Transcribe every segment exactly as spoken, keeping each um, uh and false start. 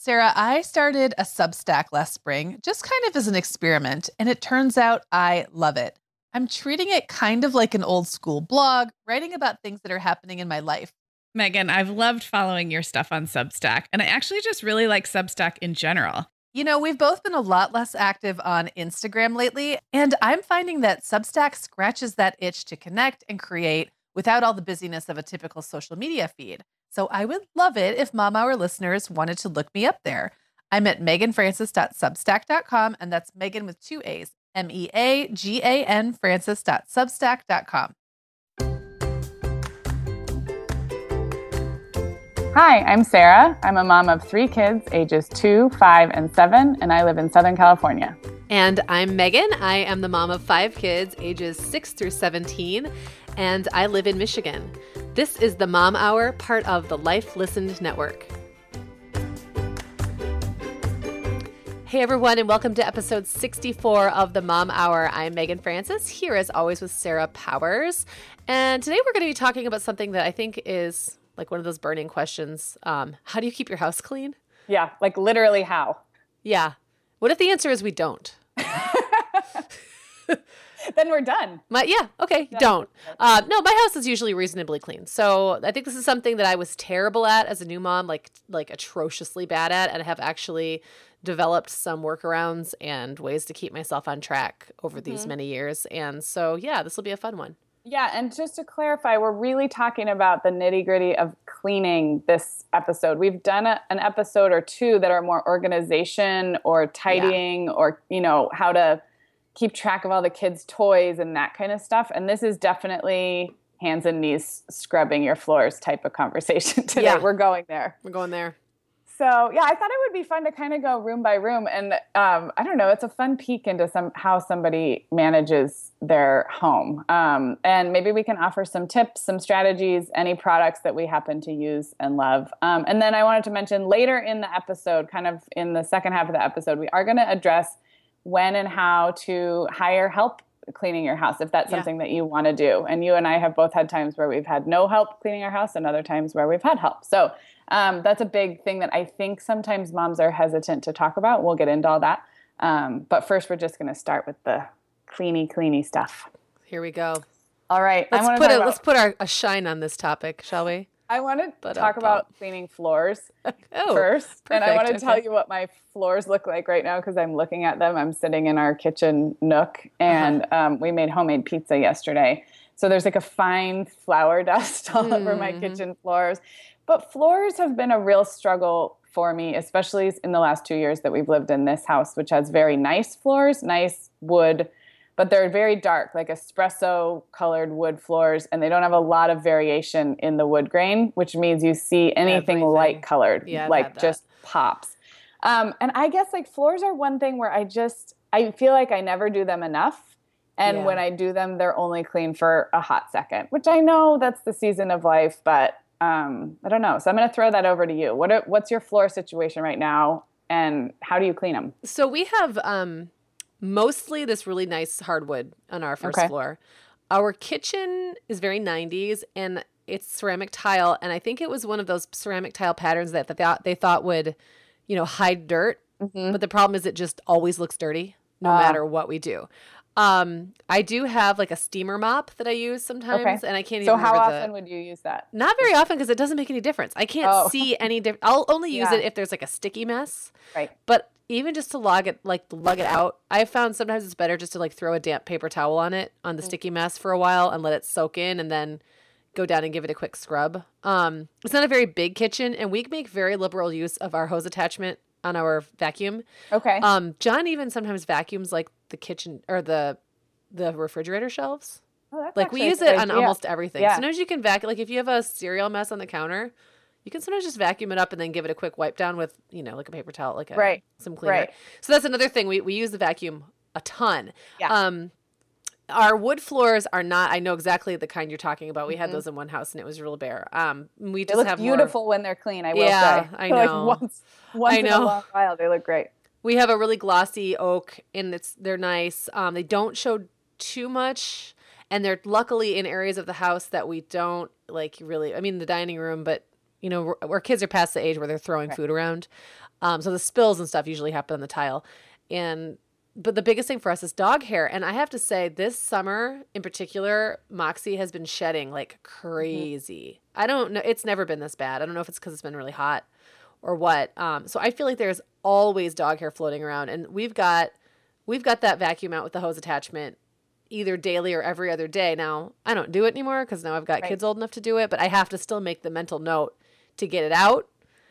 Sarah, I started a Substack last spring, just kind of as an experiment, and it turns out I love it. I'm treating it kind of like an old school blog, writing about things that are happening in my life. Megan, I've loved following your stuff on Substack, and I actually just really like Substack in general. You know, we've both been a lot less active on Instagram lately, and I'm finding that Substack scratches that itch to connect and create without all the busyness of a typical social media feed. So I would love it if Mom Hour listeners wanted to look me up there. I'm at megan francis dot substack dot com, and that's Megan with two A's, M E A G A N francis dot substack dot com. Hi, I'm Sarah. I'm a mom of three kids, ages two, five, and seven, and I live in Southern California. And I'm Megan. I am the mom of five kids, ages six through seventeen, and I live in Michigan. This is the Mom Hour, part of the Life Listened Network. Hey everyone, and welcome to episode sixty-four of the Mom Hour. I'm Megan Francis, here as always with Sarah Powers. And today we're going to be talking about something that I think is like one of those burning questions. Um, how do you keep your house clean? Yeah, like literally how? Yeah. What if the answer is we don't? Then we're done. My, yeah, okay, Yeah. don't. Uh, no, my house is usually reasonably clean. So I think this is something that I was terrible at as a new mom, like like atrociously bad at, and I have actually developed some workarounds and ways to keep myself on track over these Mm-hmm. many years. And so, yeah, this will be a fun one. Yeah, and just to clarify, we're really talking about the nitty-gritty of cleaning this episode. We've done a, an episode or two that are more organization or tidying or, you know, how to keep track of all the kids' toys and that kind of stuff. And this is definitely hands and knees scrubbing your floors type of conversation today. Yeah. We're going there. We're going there. So, yeah, I thought it would be fun to kind of go room by room. And um, I don't know, it's a fun peek into some how somebody manages their home. Um, and maybe we can offer some tips, some strategies, any products that we happen to use and love. Um, and then I wanted to mention later in the episode, kind of in the second half of the episode, we are going to address when and how to hire help cleaning your house, if that's Yeah. something that you want to do. And you and I have both had times where we've had no help cleaning our house and other times where we've had help. So um, that's a big thing that I think sometimes moms are hesitant to talk about. We'll get into all that. Um, but first, we're just going to start with the cleany, cleany stuff. Here we go. All right. Let's I wanna put talk a about- let's put our a shine on this topic, shall we? I want to But, talk uh, about cleaning floors Oh, first. And I want to perfect, tell okay. you what my floors look like right now because I'm looking at them. I'm sitting in our kitchen nook, and Uh-huh. um, we made homemade pizza yesterday. So there's like a fine flour dust all over my Mhm. kitchen floors. But floors have been a real struggle for me, especially in the last two years that we've lived in this house, which has very nice floors, nice wood, but they're very dark, like espresso colored wood floors, and they don't have a lot of variation in the wood grain, which means you see anything Everything. light colored, Yeah, I've like had that. just pops. Um, and I guess like floors are one thing where I just, I feel like I never do them enough. And Yeah. when I do them, they're only clean for a hot second, which I know that's the season of life, but um, I don't know. So I'm going to throw that over to you. What are, what's your floor situation right now, and how do you clean them? So we have um, mostly this really nice hardwood on our first Okay. floor. Our kitchen is very nineties, and it's ceramic tile. And I think it was one of those ceramic tile patterns that, that they, thought, they thought would, you know, hide dirt. Mm-hmm. But the problem is it just always looks dirty no Ah. matter what we do. Um, I do have like a steamer mop that I use sometimes, Okay. and I can't So even how remember often the... would you use that? Not very often because it doesn't make any difference. I can't Oh. see any difference. I'll only use Yeah. it if there's like a sticky mess. Right. But even just to log it, like lug it out, I found sometimes it's better just to like throw a damp paper towel on it, on the Mm. sticky mess for a while and let it soak in and then go down and give it a quick scrub. Um, it's not a very big kitchen, and we make very liberal use of our hose attachment on our vacuum. Okay. Um, John even sometimes vacuums like the kitchen or the the refrigerator shelves. Oh, that's Like we actually a use good it on idea. almost everything. Yeah. Sometimes you can vacuum, like if you have a cereal mess on the counter, you can sometimes just vacuum it up and then give it a quick wipe down with, you know, like a paper towel, like a, Right. some cleaner. Right. So that's another thing. We, we use the vacuum a ton. Yeah. Um, our wood floors are not, I know exactly the kind you're talking about. We had Mhm. those in one house and it was real bare. Um, we They just look have beautiful more, when they're clean, I will Yeah, say. I Like know. once once I in a know. long while, they look great. we have a really glossy oak and it's, they're nice. Um, they don't show too much. And they're luckily in areas of the house that we don't like really, I mean, the dining room, but you know, where, where kids are past the age where they're throwing Right. food around. Um, so the spills and stuff usually happen on the tile. And but the biggest thing for us is dog hair. And I have to say, this summer in particular, Moxie has been shedding like crazy. Mm-hmm. I don't know. It's never been this bad. I don't know if it's because it's been really hot or what. Um, so I feel like there's always dog hair floating around. And we've got we've got that vacuum out with the hose attachment either daily or every other day. Now, I don't do it anymore because now I've got Right. kids old enough to do it. But I have to still make the mental note to get it out.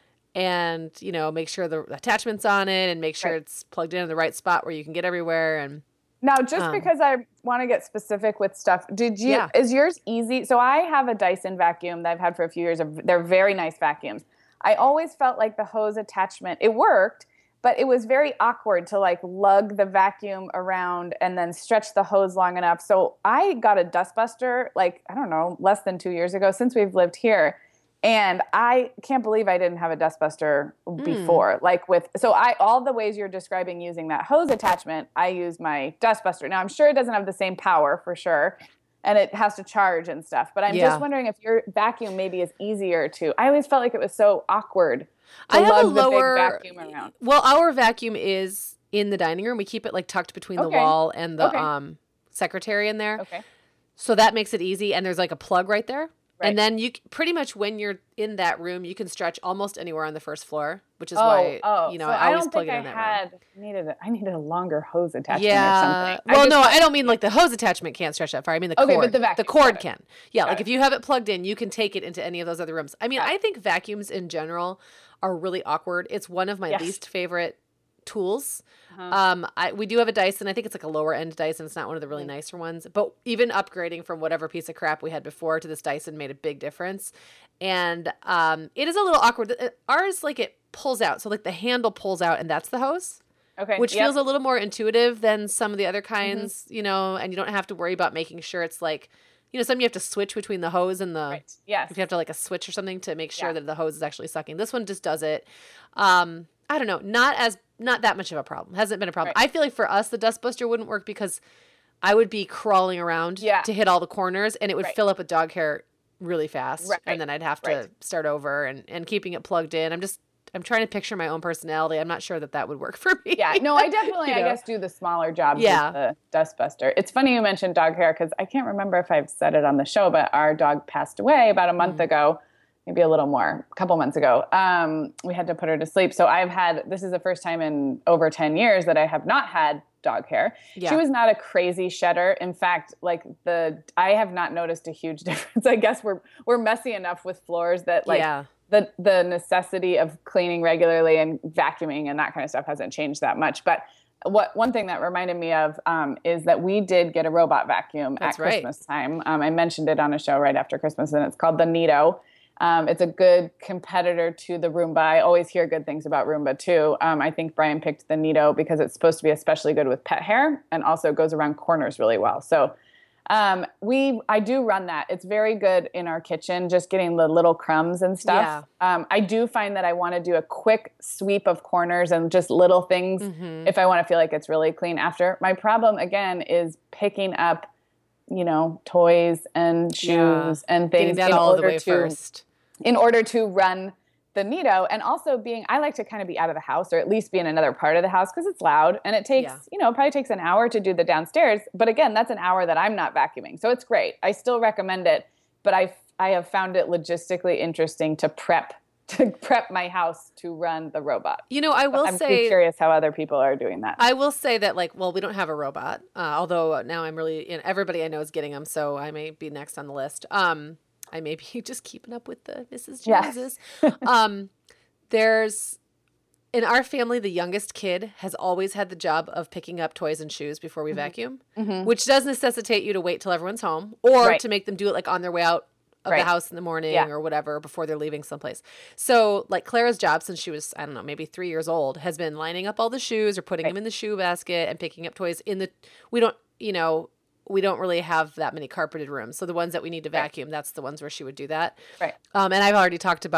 And, you know, make sure the attachment's on it and make sure Right. it's plugged in in the right spot where you can get everywhere. And Now, just Um, because I want to get specific with stuff, did you, Yeah. is yours easy? So I have a Dyson vacuum that I've had for a few years. They're very nice vacuums. I always felt like the hose attachment, it worked, but it was very awkward to like lug the vacuum around and then stretch the hose long enough. So I got a dustbuster, like, I don't know, less than two years ago since we've lived here. And I can't believe I didn't have a dustbuster before. Like with, so I, all the ways you're describing using that hose attachment, I use my dustbuster. Now I'm sure it doesn't have the same power for sure. And it has to charge and stuff. But I'm Yeah. just wondering if your vacuum maybe is easier to, I always felt like it was so awkward to I have lug a lower the big vacuum around. Well, our vacuum is in the dining room. We keep it like tucked between the Okay. wall and the Okay. um secretary in there. Okay. So that makes it easy. And there's like a plug right there. Right. And then you c- pretty much when you're in that room, you can stretch almost anywhere on the first floor, which is oh, why oh, you know so I I always don't plug think it I in that room. had needed a, I needed a longer hose attachment or Yeah. something. I Well, just no, thought- I don't mean like the hose attachment can't stretch that far. I mean the Okay, but cord. the vacuum, cord got it. can. Yeah, Got like it. if you have it plugged in, you can take it into any of those other rooms. I mean, Got I think vacuums in general are really awkward. It's one of my Yes. least favorite tools. Uh-huh. Um, I we do have a Dyson. I think it's like a lower end Dyson. It's not one of the really Mm. nicer ones. But even upgrading from whatever piece of crap we had before to this Dyson made a big difference. And um, it is a little awkward. Uh, Ours, like it pulls out. So like the handle pulls out and that's the hose. Okay. Which yep. feels a little more intuitive than some of the other kinds, you know, and you don't have to worry about making sure it's like, you know, some you have to switch between the hose and the, Right. Yes. if you have to like a switch or something to make sure Yeah. that the hose is actually sucking. This one just does it. Um, I don't know, not as, not that much of a problem. Hasn't been a problem. Right. I feel like for us, the dustbuster wouldn't work because I would be crawling around Yeah. to hit all the corners and it would Right. fill up with dog hair really fast. Right. And then I'd have to Right. start over and, and keeping it plugged in. I'm just, I'm trying to picture my own personality. I'm not sure that that would work for me. Yeah, no, I definitely, You I know? guess, do the smaller jobs Yeah. with the dustbuster. It's funny you mentioned dog hair because I can't remember if I've said it on the show, but our dog passed away about a month Mm. ago, maybe a little more, a couple months ago. Um, we had to put her to sleep. So I've had, this is the first time in over ten years that I have not had dog hair. Yeah. She was not a crazy shedder. In fact, like the, I have not noticed a huge difference. I guess we're, we're messy enough with floors that like, yeah. the the necessity of cleaning regularly and vacuuming and that kind of stuff hasn't changed that much. But what one thing that reminded me of um, is that we did get a robot vacuum That's at right. Christmas time. Um, I mentioned it on a show right after Christmas, and it's called the Neato. Um, it's a good competitor to the Roomba. I always hear good things about Roomba too. Um, I think Brian picked the Neato because it's supposed to be especially good with pet hair and also goes around corners really well. So um, we, I do run that. It's very good in our kitchen, just getting the little crumbs and stuff. Um, I do find that I want to do a quick sweep of corners and just little things Mhm. if I want to feel like it's really clean after. My problem again is picking up, you know, toys and shoes Yeah. and Getting things that in all the order way to first. in order to run the Neato, and also being, I like to kind of be out of the house or at least be in another part of the house because it's loud and it takes, Yeah. you know, it probably takes an hour to do the downstairs. But again, that's an hour that I'm not vacuuming. So it's great. I still recommend it, but I, I have found it logistically interesting to prep, to prep my house to run the robot. You know, I will I'm say, curious how other people are doing that. I will say that, like, well, we don't have a robot, uh, although now I'm really, you know, everybody I know is getting them, so I may be next on the list. Um, I may be just keeping up with the Missus Yes. Joneses. um, there's, in our family, the youngest kid has always had the job of picking up toys and shoes before we vacuum, Mhm. which does necessitate you to wait till everyone's home or Right. to make them do it like on their way out of Right. the house in the morning Yeah. or whatever before they're leaving someplace. So like Clara's job since she was, I don't know, maybe three years old has been lining up all the shoes or putting Right. them in the shoe basket and picking up toys in the, we don't, you know, we don't really have that many carpeted rooms. So the ones that we need to Right. vacuum, that's the ones where she would do that. Right. Um, and I've already talked about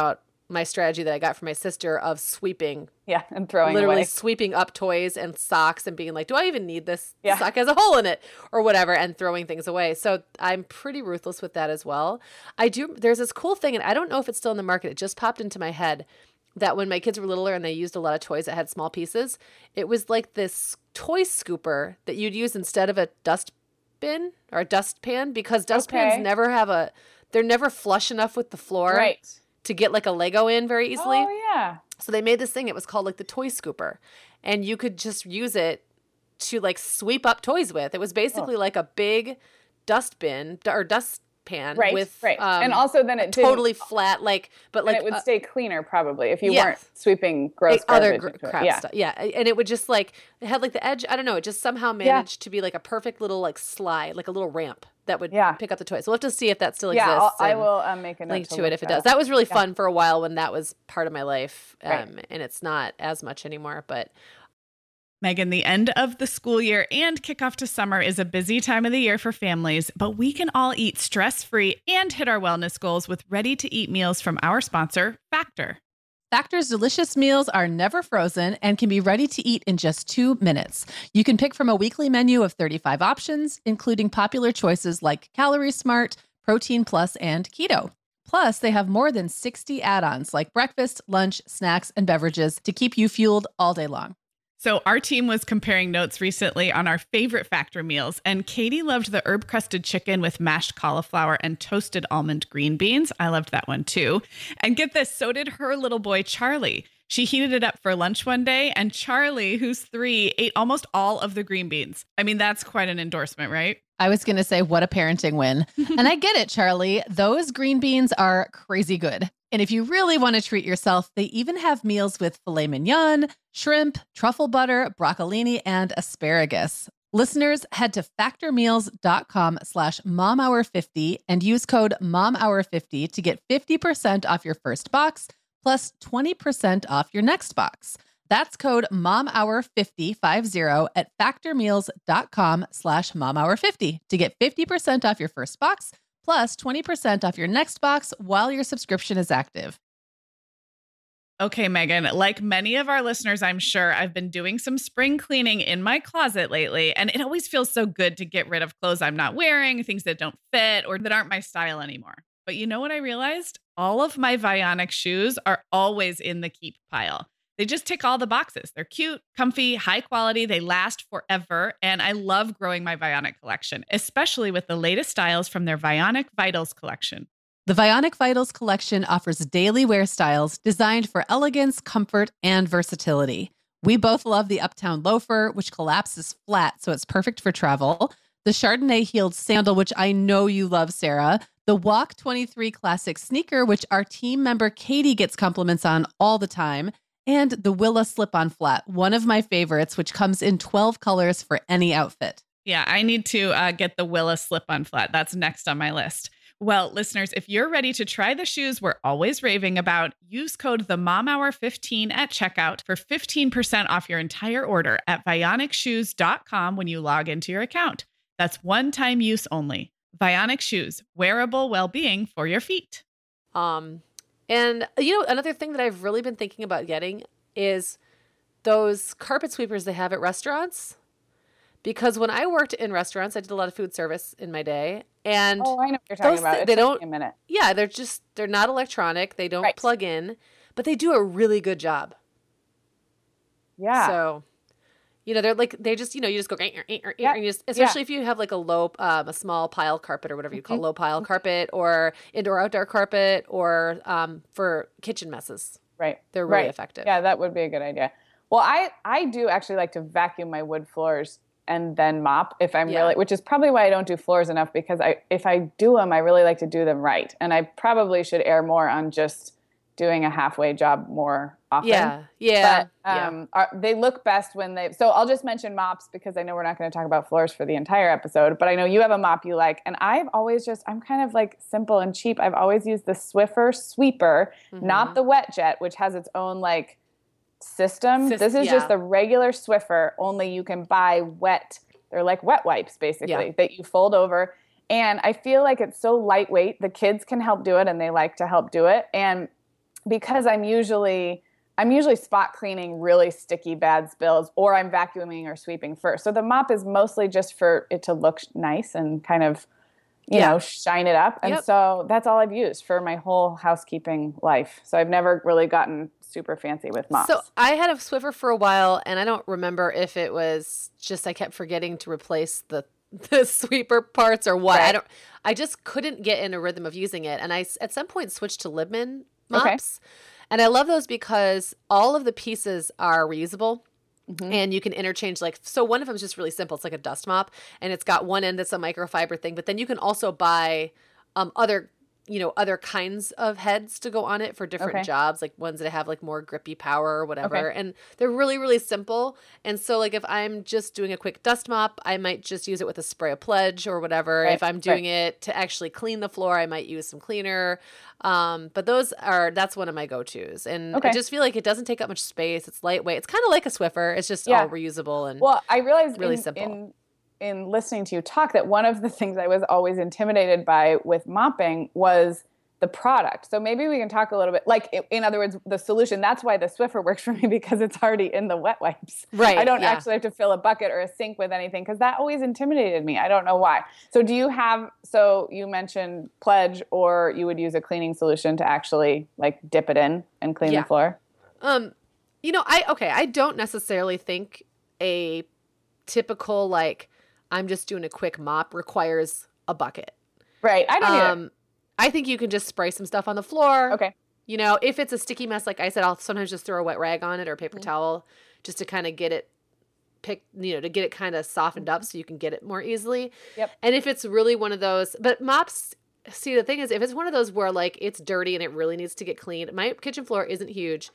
my strategy that I got from my sister of sweeping. Yeah, and throwing literally away. sweeping up toys and socks and being like, do I even need this? Yeah. This sock has a hole in it or whatever, and throwing things away. So I'm pretty ruthless with that as well. I do. There's this cool thing, and I don't know if it's still in the market. It just popped into my head that when my kids were littler and they used a lot of toys that had small pieces, it was like this toy scooper that you'd use instead of a dustbin or a dustpan, because dustpans Okay. never have a, they're never flush enough with the floor. Right. To get like a Lego in very easily. Oh, yeah. So they made this thing. It was called like the toy scooper. And you could just use it to like sweep up toys with. It was basically Oh. like a big dustbin or dustpan Right, with right. um, And also then it didn't- totally flat, like, but And like it would uh, stay cleaner probably if you yes. weren't sweeping gross like other garbage gr- into it. crap Yeah. stuff. Yeah. And it would just like, it had like the edge. I don't know. It just somehow managed to be like a perfect little like slide, like a little ramp that would Yeah. pick up the toys. So we'll have to see if that still Yeah, I'll, exists. I and- will um, make a note link to to look it if it that does. up. That was really Yeah. fun for a while when that was part of my life. Um, Right. And it's not as much anymore, but Megan, the end of the school year and kickoff to summer is a busy time of the year for families, but we can all eat stress-free and hit our wellness goals with ready-to-eat meals from our sponsor, Factor. Factor's delicious meals are never frozen and can be ready to eat in just two minutes. You can pick from a weekly menu of thirty-five options, including popular choices like Calorie Smart, Protein Plus, and Keto. Plus, they have more than sixty add-ons like breakfast, lunch, snacks, and beverages to keep you fueled all day long. So our team was comparing notes recently on our favorite Factor meals, and Katie loved the herb-crusted chicken with mashed cauliflower and toasted almond green beans. I loved that one too. And get this, so did her little boy, Charlie. She heated it up for lunch one day, and Charlie, who's three, ate almost all of the green beans. I mean, that's quite an endorsement, right? I was going to say, what a parenting win. And I get it, Charlie. Those green beans are crazy good. And if you really want to treat yourself, they even have meals with filet mignon, shrimp, truffle butter, broccolini, and asparagus. Listeners, head to factormeals.com slash momhour50 and use code momhour fifty to get fifty percent off your first box plus twenty percent off your next box. That's code momhour50, five zero, at factormeals.com slash momhour50 to get fifty percent off your first box plus twenty percent off your next box while your subscription is active. Okay, Megan, like many of our listeners, I'm sure I've been doing some spring cleaning in my closet lately, and it always feels so good to get rid of clothes I'm not wearing, things that don't fit or that aren't my style anymore. But you know what I realized? All of my Vionic shoes are always in the keep pile. They just tick all the boxes. They're cute, comfy, high quality. They last forever. And I love growing my Vionic collection, especially with the latest styles from their Vionic Vitals collection. The Vionic Vitals collection offers daily wear styles designed for elegance, comfort, and versatility. We both love the Uptown loafer, which collapses flat, so it's perfect for travel. The Chardonnay heeled sandal, which I know you love, Sarah. The Walk twenty-three classic sneaker, which our team member Katie gets compliments on all the time. And the Willa slip-on flat, one of my favorites, which comes in twelve colors for any outfit. Yeah, I need to uh, get the Willa slip-on flat. That's next on my list. Well, listeners, if you're ready to try the shoes we're always raving about, use code the mom hour fifteen at checkout for fifteen percent off your entire order at vionic shoes dot com when you log into your account. That's one-time use only. Vionic Shoes, wearable well-being for your feet. Um, and you know, another thing that I've really been thinking about getting is those carpet sweepers they have at restaurants. Because when I worked in restaurants, I did a lot of food service in my day. And Oh, I know what you're talking those about. thi- It they took don't- me a minute. yeah, they're just, they're not electronic. They don't Right. plug in, but they do a really good job. Yeah. So, you know, they're like, they just, you know, you just go, "Eh, eh, eh," Yeah. and you just, especially if you have like a low, um, a small pile carpet or whatever you call Mhm. low pile carpet or indoor outdoor carpet or um, for kitchen messes. right. They're really right. effective. Yeah, that would be a good idea. Well, I I do actually like to vacuum my wood floors and then mop if I'm Yeah. really, which is probably why I don't do floors enough, because I if I do them, I really like to do them right, and I probably should err more on just doing a halfway job more often. Yeah. Yeah. But yeah. um, are, they look best when they. So I'll just mention mops because I know we're not going to talk about floors for the entire episode. But I know you have a mop you like, and I've always just I'm kind of like simple and cheap. I've always used the Swiffer sweeper, Mhm. not the Wet Jet, which has its own like system. Sys- this is yeah. just the regular Swiffer. Only you can buy wet. They're like wet wipes basically Yeah. that you fold over. And I feel like it's so lightweight. The kids can help do it, and they like to help do it. And because I'm usually I'm usually spot cleaning really sticky bad spills, or I'm vacuuming or sweeping first. So the mop is mostly just for it to look nice and kind of, you Yeah. know, shine it up. And Yep. so that's all I've used for my whole housekeeping life. So I've never really gotten super fancy with mops. So I had a Swiffer for a while, and I don't remember if it was just I kept forgetting to replace the the sweeper parts or what. I Right. don't. I just couldn't get in a rhythm of using it, and I s- at some point switched to Libman Okay. mops, and I love those because all of the pieces are reusable. Mhm. And you can interchange, like, so one of them is just really simple. It's like a dust mop, and it's got one end that's a microfiber thing, but then you can also buy um, other, you know, other kinds of heads to go on it for different Okay. jobs, like ones that have like more grippy power or whatever. Okay. And they're really, really simple. And so like if I'm just doing a quick dust mop, I might just use it with a spray of Pledge or whatever. Right, If I'm doing it to actually clean the floor, I might use some cleaner. Um, but those are, that's one of my go-tos. And Okay. I just feel like it doesn't take up much space. It's lightweight. It's kind of like a Swiffer. It's just Yeah. all reusable and Well, I realized really in, simple. in in listening to you talk that one of the things I was always intimidated by with mopping was the product. So maybe we can talk a little bit, like i- in other words, the solution. That's why the Swiffer works for me, because it's already in the wet wipes. Right, I don't yeah. actually have to fill a bucket or a sink with anything, because that always intimidated me. I don't know why. So do you have, so you mentioned Pledge, or you would use a cleaning solution to actually like dip it in and clean Yeah. the floor? Um, you know, I okay, I don't necessarily think a typical like I'm just doing a quick mop requires a bucket. Right. I don't either. Um, I think you can just spray some stuff on the floor. Okay. You know, if it's a sticky mess, like I said, I'll sometimes just throw a wet rag on it or a paper Mhm. towel just to kind of get it pick, you know, to get it kind of softened up so you can get it more easily. Yep. And if it's really one of those, but mops, see, the thing is, if it's one of those where like it's dirty and it really needs to get cleaned, my kitchen floor isn't huge.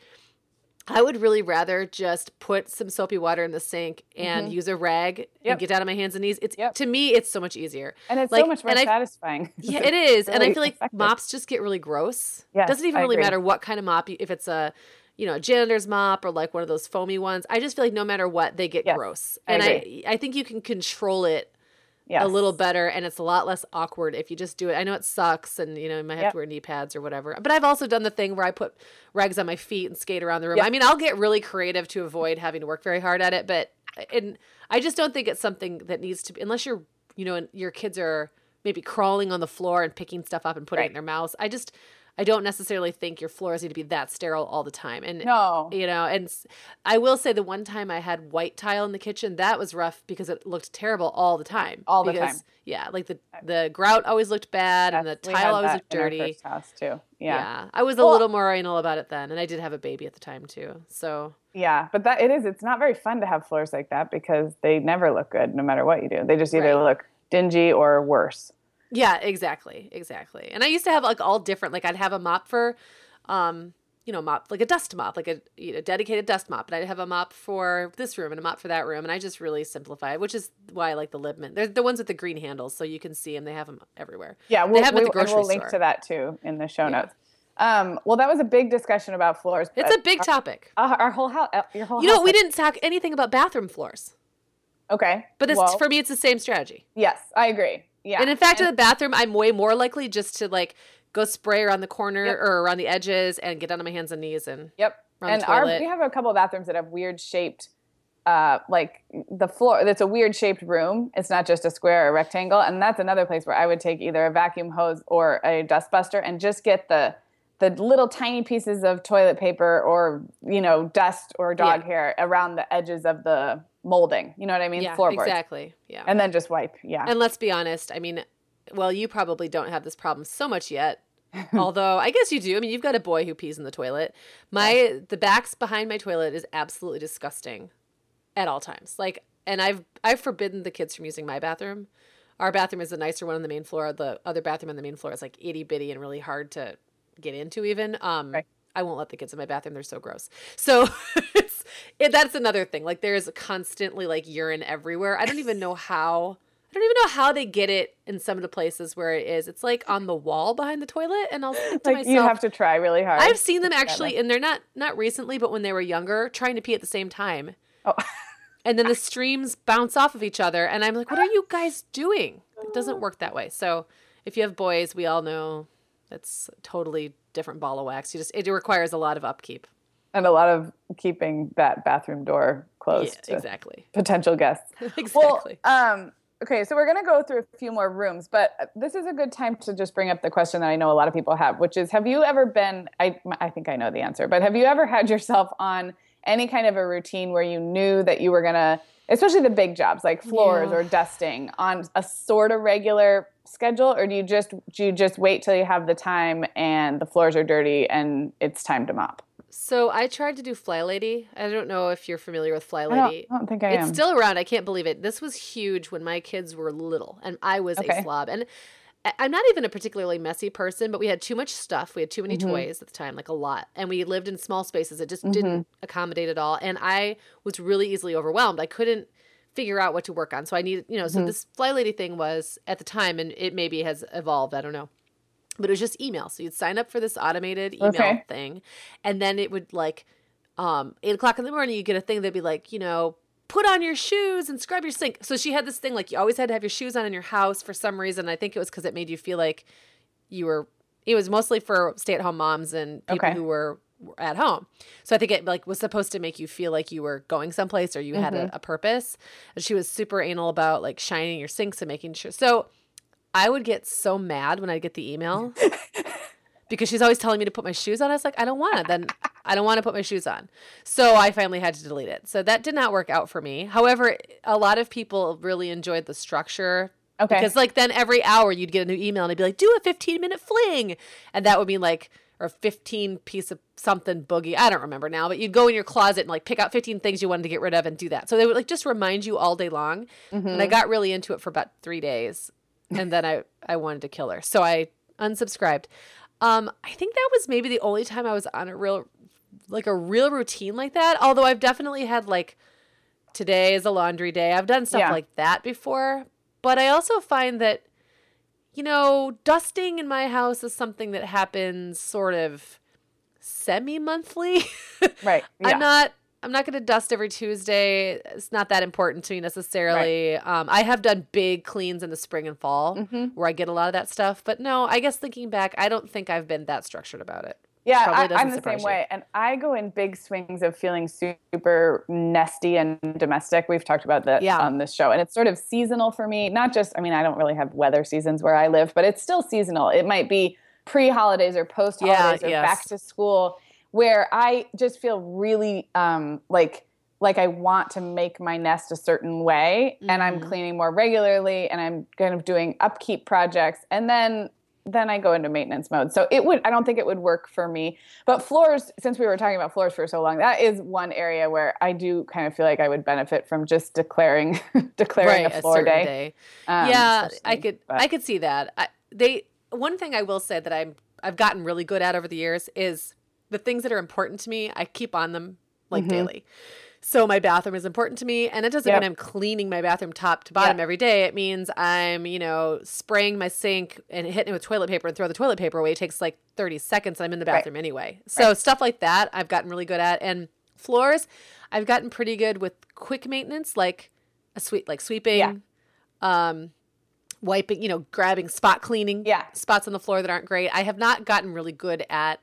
I would really rather just put some soapy water in the sink and Mhm. use a rag Yep. and get down on my hands and knees. It's Yep. to me, it's so much easier. And it's like- so much more and I- satisfying. Yeah, it is. And I really feel like effective. mops just get really gross. Yes, Doesn't even I really agree. matter what kind of mop, you, if it's a, you know, a janitor's mop or like one of those foamy ones. I just feel like no matter what, they get Yes, gross. I And agree. I, I think you can control it Yes. a little better, and it's a lot less awkward if you just do it. I know it sucks, and you know you might have Yep. to wear knee pads or whatever. But I've also done the thing where I put rags on my feet and skate around the room. Yep. I mean, I'll get really creative to avoid having to work very hard at it, but and I just don't think it's something that needs to be, unless you're, you know, and your kids are maybe crawling on the floor and picking stuff up and putting it in Right. their mouths. I just I don't necessarily think your floors need to be that sterile all the time. And No. you know, and s- I will say the one time I had white tile in the kitchen, that was rough because it looked terrible all the time. All the Because, time. Yeah, like the the grout always looked bad and the Yes, we had tile always that looked in our dirty. first house too. Yeah. Yeah. I was a Well- little more anal about it then, and I did have a baby at the time too. So Yeah, but that it is. It's not very fun to have floors like that because they never look good, no matter what you do. They just either Right. look dingy or worse. yeah, exactly, exactly. And I used to have like all different. Like I'd have a mop for, um, you know, mop like a dust mop, like a you know dedicated dust mop, and I'd have a mop for this room and a mop for that room, and I just really simplify it, which is why I like the Libman. They're the ones with the green handles, so you can see them. They have them everywhere. Yeah, we'll, have them at we, the and grocery we'll link store. to that too in the show Yeah. notes. Um, well, that was a big discussion about floors. It's but a big topic. Our, our whole house, your whole You know, house. we didn't talk anything about bathroom floors, Okay, but this well, for me, it's the same strategy. yes, I agree. Yeah, And in fact, in And- the bathroom, I'm way more likely just to like go spray around the corner Yep. or around the edges and get down on my hands and knees and Yep. around And the our toilet. we have a couple of bathrooms that have weird shaped, uh, like the floor. It's a weird shaped room. It's not just a square or a rectangle. And that's another place where I would take either a vacuum hose or a dust buster and just get the the little tiny pieces of toilet paper or you know dust or dog Yeah. hair around the edges of the molding. You know what I mean? yeah, Floorboards. exactly. Yeah. And then just wipe. Yeah. And let's be honest. I mean, well, you probably don't have this problem so much yet. Although I guess you do. I mean, you've got a boy who pees in the toilet. My the backs behind my toilet is absolutely disgusting at all times. Like, and I've I've forbidden the kids from using my bathroom. Our bathroom is the nicer one on the main floor. The other bathroom on the main floor is like itty bitty and really hard to get into. Even um, Right. I won't let the kids in my bathroom. They're so gross. So it's it, that's another thing. Like, there's constantly like urine everywhere. I don't even know how. I don't even know how they get it in some of the places where it is. It's like on the wall behind the toilet, and I'll think to like myself, you have to try really hard. I've seen them to get actually, it. and they're not not recently, but when they were younger, trying to pee at the same time, Oh. and then the streams bounce off of each other, and I'm like, what are you guys doing? It doesn't work that way. So if you have boys, we all know It's a totally different ball of wax. You just it requires a lot of upkeep. And a lot of keeping that bathroom door closed. Yeah, exactly. Potential guests. Exactly. Well, um, okay, so we're going to go through a few more rooms, but this is a good time to just bring up the question that I know a lot of people have, which is, have you ever been, I, I think I know the answer, but have you ever had yourself on any kind of a routine where you knew that you were going to, especially the big jobs like floors Yeah. or dusting, on a sort of regular schedule, or do you just do you just wait till you have the time and the floors are dirty and it's time to mop? So I tried to do Fly Lady. I don't know if you're familiar with Fly I don't, Lady. I don't think I It's am. still around. I can't believe it. This was huge when my kids were little and I was Okay. a slob. And I- I'm not even a particularly messy person, but we had too much stuff. We had too many Mhm. toys at the time, like a lot. And we lived in small spaces. It just Mhm. didn't accommodate it all. And I was really easily overwhelmed. I couldn't figure out what to work on. So I needed, you know, so Mhm. this Fly Lady thing was at the time, and it maybe has evolved. I don't know. But it was just email. So you'd sign up for this automated email Okay. thing. And then it would like, um, eight o'clock in the morning, you get a thing that'd be like, you know, put on your shoes and scrub your sink. So she had this thing like you always had to have your shoes on in your house for some reason. I think it was because it made you feel like you were, it was mostly for stay-at-home moms and people Okay. who were were at home. So I think it like was supposed to make you feel like you were going someplace or you had Mhm. a, a purpose. And she was super anal about like shining your sinks and making sure. So I would get so mad when I'd get the email because she's always telling me to put my shoes on. I was like, I don't want to. Then I don't want to put my shoes on. So I finally had to delete it. So that did not work out for me. However, a lot of people really enjoyed the structure. Okay. Because like then every hour you'd get a new email and it'd be like, do a fifteen minute fling. And that would mean like, or fifteen piece of something boogie. I don't remember now, but you'd go in your closet and like pick out fifteen things you wanted to get rid of and do that. So they would like just remind you all day long. Mhm. And I got really into it for about three days. And then I, I wanted to kill her. So I unsubscribed. Um, I think that was maybe the only time I was on a real, like a real routine like that. Although I've definitely had like, today is a laundry day. I've done stuff Yeah. like that before. But I also find that, you know, dusting in my house is something that happens sort of semi-monthly. Right. Yeah. I'm not I'm not going to dust every Tuesday. It's not that important to me necessarily. Um, I have done big cleans in the spring and fall Mhm. where I get a lot of that stuff. But no, I guess thinking back, I don't think I've been that structured about it. Yeah, Probably I, doesn't I'm the surprise same you. way. And I go in big swings of feeling super nesty and domestic. We've talked about that Yeah. on this show. And it's sort of seasonal for me. Not just, I mean, I don't really have weather seasons where I live, but it's still seasonal. It might be pre-holidays or post-holidays Yeah, or yes. back to school, where I just feel really um, like like I want to make my nest a certain way, and I'm Mhm. cleaning more regularly, and I'm kind of doing upkeep projects, and then then I go into maintenance mode. So it would, I don't think it would work for me. But floors, since we were talking about floors for so long, that is one area where I do kind of feel like I would benefit from just declaring declaring Right, a floor certain day. Um, yeah, I especially, could but- I could see that. I, they one thing I will say that I'm I've gotten really good at over the years is the things that are important to me, I keep on them like Mhm. daily. So my bathroom is important to me, and it doesn't Yep. mean I'm cleaning my bathroom top to bottom Yeah. every day. It means I'm, you know, spraying my sink and hitting it with toilet paper and throw the toilet paper away. It takes like thirty seconds and I'm in the Right. bathroom anyway. So Right. stuff like that I've gotten really good at. And floors, I've gotten pretty good with quick maintenance, like a sweep like sweeping. Yeah. Um wiping, you know, grabbing, spot cleaning Yeah. spots on the floor that aren't great. I have not gotten really good at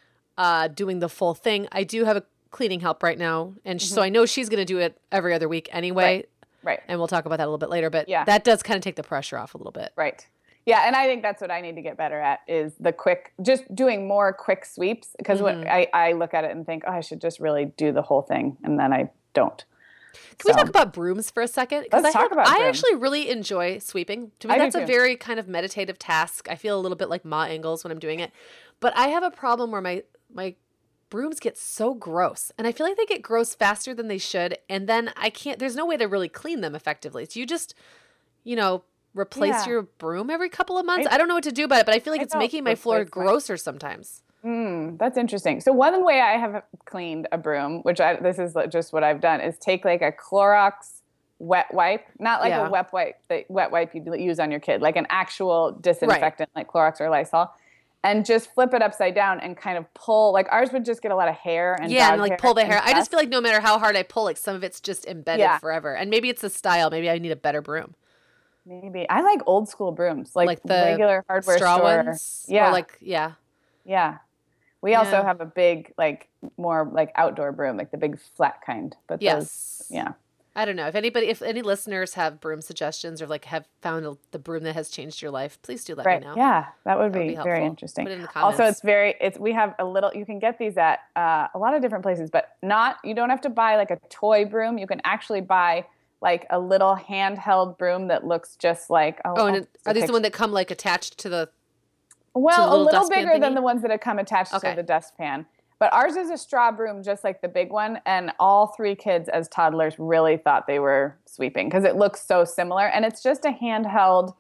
uh, doing the full thing. I do have a cleaning help right now, and so I know she's going to do it every other week anyway, Mm-hmm. Right. and we'll talk about that a little bit later, but Yeah. that does kind of take the pressure off a little bit. Right. Yeah, and I think that's what I need to get better at is the quick, just doing more quick sweeps. Because Mhm. when I, I look at it and think, oh, I should just really do the whole thing, and then I don't. Can we So- talk about brooms for a second? 'Cause Let's I talk about I brooms. actually really enjoy sweeping. To me, I do that's a too. very kind of meditative task. I feel a little bit like Ma Ingalls when I'm doing it. But I have a problem where my my brooms get so gross. And I feel like they get gross faster than they should. And then I can't, there's no way to really clean them effectively. So you just, you know, replace Yeah. your broom every couple of months. I- I don't know what to do about it, but I feel like I it's don't making my floor replace my- grosser sometimes. Mm, that's interesting. So one way I have cleaned a broom, which I, this is just what I've done, is take like a Clorox wet wipe, not like Yeah. a wet wipe, the wet wipe you use on your kid, like an actual disinfectant like Clorox or Lysol, and just flip it upside down and kind of pull. Like ours would just get a lot of hair and Yeah, dog and like pull the and hair. I just dust. feel like no matter how hard I pull, like some of it's just embedded Yeah. forever. And maybe it's a style. Maybe I need a better broom. Maybe. I like old school brooms, like, Like the regular hardware straw store. ones? Yeah. Or like, yeah. Yeah. We Yeah. also have a big, like more like outdoor broom, like the big flat kind. But those, Yes. yeah. I don't know if anybody, if any listeners have broom suggestions or like have found a, the broom that has changed your life, please do let Right. me know. Yeah. That would That would be, be very helpful. interesting. Put it in the comments. Also, it's very, it's, we have a little, you can get these at uh, a lot of different places, but not, you don't have to buy like a toy broom. You can actually buy like a little handheld broom that looks just like, oh, Oh, I'll and post a are these the picture. one that come like attached to the? Well, a little little dustpan bigger than thingy? the ones that have come attached Okay. to the dustpan. But ours is a straw broom, just like the big one. And all three kids as toddlers really thought they were sweeping because it looks so similar. And it's just a handheld,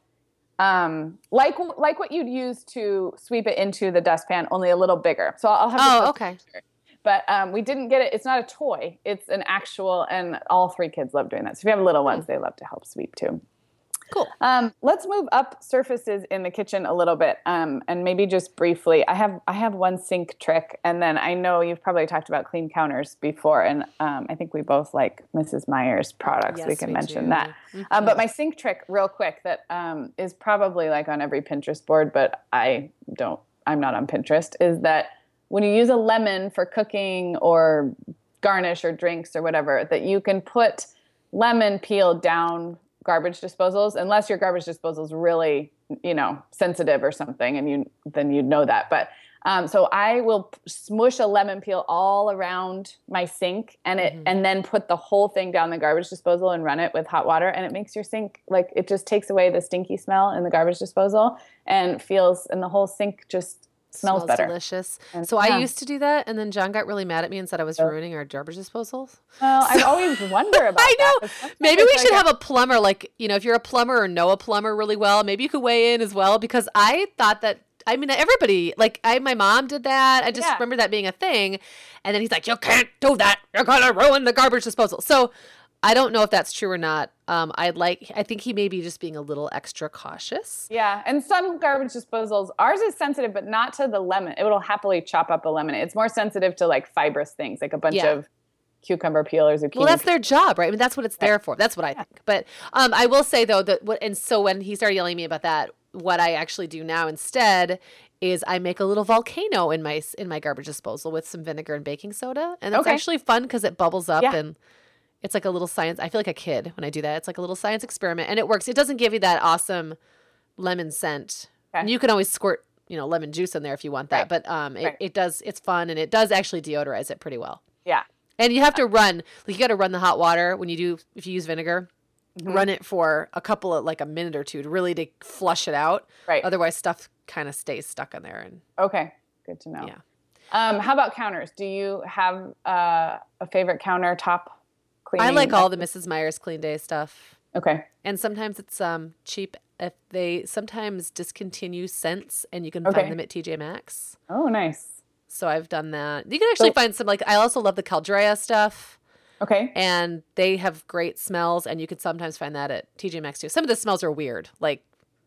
um, like like what you'd use to sweep it into the dustpan, only a little bigger. So I'll have to Oh, post okay. a picture. But um, we didn't get it. It's not a toy. It's an actual, and all three kids love doing that. So if you have little ones, they love to help sweep too. Cool. Um, let's move up surfaces in the kitchen a little bit, um, and maybe just briefly. I have I have one sink trick, and then I know you've probably talked about clean counters before, and um, I think we both like Missus Meyer's products. Yes, we can we mention do. that. Mhm. Um, but my sink trick, real quick, that um, is probably like on every Pinterest board, but I don't. I'm not on Pinterest. Is that when you use a lemon for cooking or garnish or drinks or whatever, that you can put lemon peel down garbage disposals, unless your garbage disposal is really, you know, sensitive or something, and you then you'd know that. But um, so I will smush a lemon peel all around my sink, and it Mhm. and then put the whole thing down the garbage disposal and run it with hot water, and it makes your sink like it just takes away the stinky smell in the garbage disposal and feels, and the whole sink just smells, better. Delicious. And- So yeah. I used to do that, and then John got really mad at me and said I was Oh. ruining our garbage disposals. Well, I always wonder about I know. that. 'cause sometimes Maybe it's we should like have a plumber, like, you know, if you're a plumber or know a plumber really well, maybe you could weigh in as well, because I thought that, I mean, everybody, like, I, my mom did that. I just Yeah. remember that being a thing. And then he's like, you can't do that. You're going to ruin the garbage disposal. So I don't know if that's true or not. Um, I'd like, I think he may be just being a little extra cautious. Yeah, and some garbage disposals, ours is sensitive, but not to the lemon. It will happily chop up a lemon. It's more sensitive to like fibrous things, like a bunch Yeah. of cucumber peel or zucchini. Well, that's their job, right? I mean, that's what it's there for. That's what I Yeah. think. But um, I will say though that what, and so when he started yelling at me about that, what I actually do now instead is I make a little volcano in my in my garbage disposal with some vinegar and baking soda, and it's Okay. actually fun because it bubbles up Yeah. and it's like a little science. I feel like a kid when I do that. It's like a little science experiment, and it works. It doesn't give you that awesome lemon scent. Okay. And you can always squirt, you know, lemon juice in there if you want that. Right. But um, it, Right. it does. It's fun, and it does actually deodorize it pretty well. Yeah. And you have to run, like you got to run the hot water when you do, if you use vinegar, Mhm. run it for a couple of, like a minute or two to really to flush it out. Right. Otherwise stuff kind of stays stuck in there. And Okay. Good to know. Yeah. Um, how about counters? Do you have uh, a favorite countertop cleaning? I like all the Missus Meyer's Clean Day stuff. Okay. And sometimes it's um cheap if they sometimes discontinue scents and you can Okay. find them at T J Maxx. Oh, nice. So I've done that. You can actually So- find some, like, I also love the Caldrea stuff. Okay. And they have great smells, and you could sometimes find that at T J Maxx too. Some of the smells are weird, like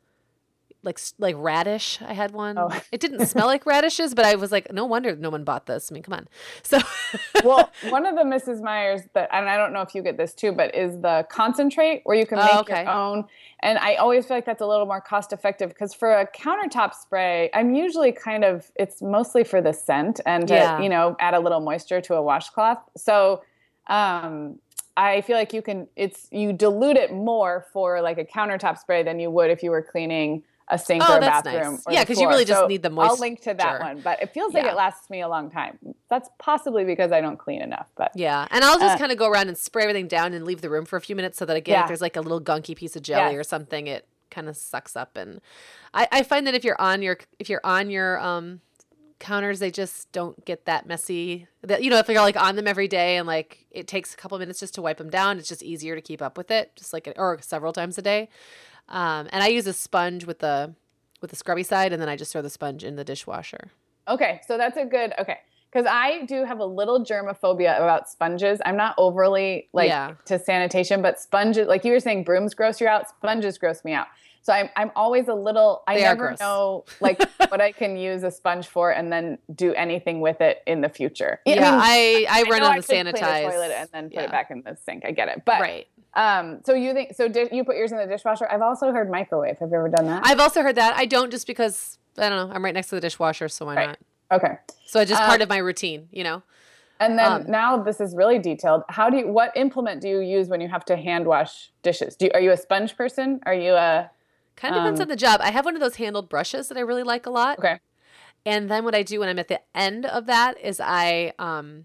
like like radish. I had one. Oh. It didn't smell like radishes, but I was like, no wonder no one bought this. I mean, come on. So Well, one of the Missus Meyer's that, and I don't know if you get this too, but is the concentrate where you can Oh, make okay. your own. And I always feel like that's a little more cost effective because for a countertop spray, I'm usually kind of, it's mostly for the scent and to, Yeah. you know, add a little moisture to a washcloth. So um, I feel like you can, it's, you dilute it more for like a countertop spray than you would if you were cleaning a sink Oh, or a that's bathroom. nice. or Yeah, the 'cause you floor. really just So need the I'll link to that moisture. one, but it feels like Yeah. it lasts me a long time. That's possibly because I don't clean enough, but yeah, and I'll just Uh, kind of go around and spray everything down and leave the room for a few minutes so that again, Yeah. if there's like a little gunky piece of jelly Yes. or something, it kind of sucks up. And I, I find that if you're on your if you're on your um counters, they just don't get that messy. That, you know, if you're like on them every day and like it takes a couple minutes just to wipe them down, it's just easier to keep up with it, just like or several times a day. Um, and I use a sponge with the with the scrubby side, and then I just throw the sponge in the dishwasher. okay, so that's a good, okay. Because I do have a little germophobia about sponges. I'm not overly like Yeah. to sanitation, but sponges, like you were saying, brooms gross you out, sponges gross me out. So I'm I'm always a little, I They are never gross. know like what I can use a sponge for and then do anything with it in the future. Yeah, mean, I, I run know on I the could clean sanitize. the toilet and then put Yeah. it back in the sink. I get it. But Right. um, so you think, so did you put yours in the dishwasher? I've also heard microwave. Have you ever done that? I've also heard that. I don't just because, I don't know, I'm right next to the dishwasher, so why Right. not? Okay. So it's just Um, part of my routine, you know? And then Um, now this is really detailed. How do you, what implement do you use when you have to hand wash dishes? Do you, are you a sponge person? Are you a, Kind of depends um, on the job. I have one of those handled brushes that I really like a lot. okay. And then what I do when I'm at the end of that is I, um,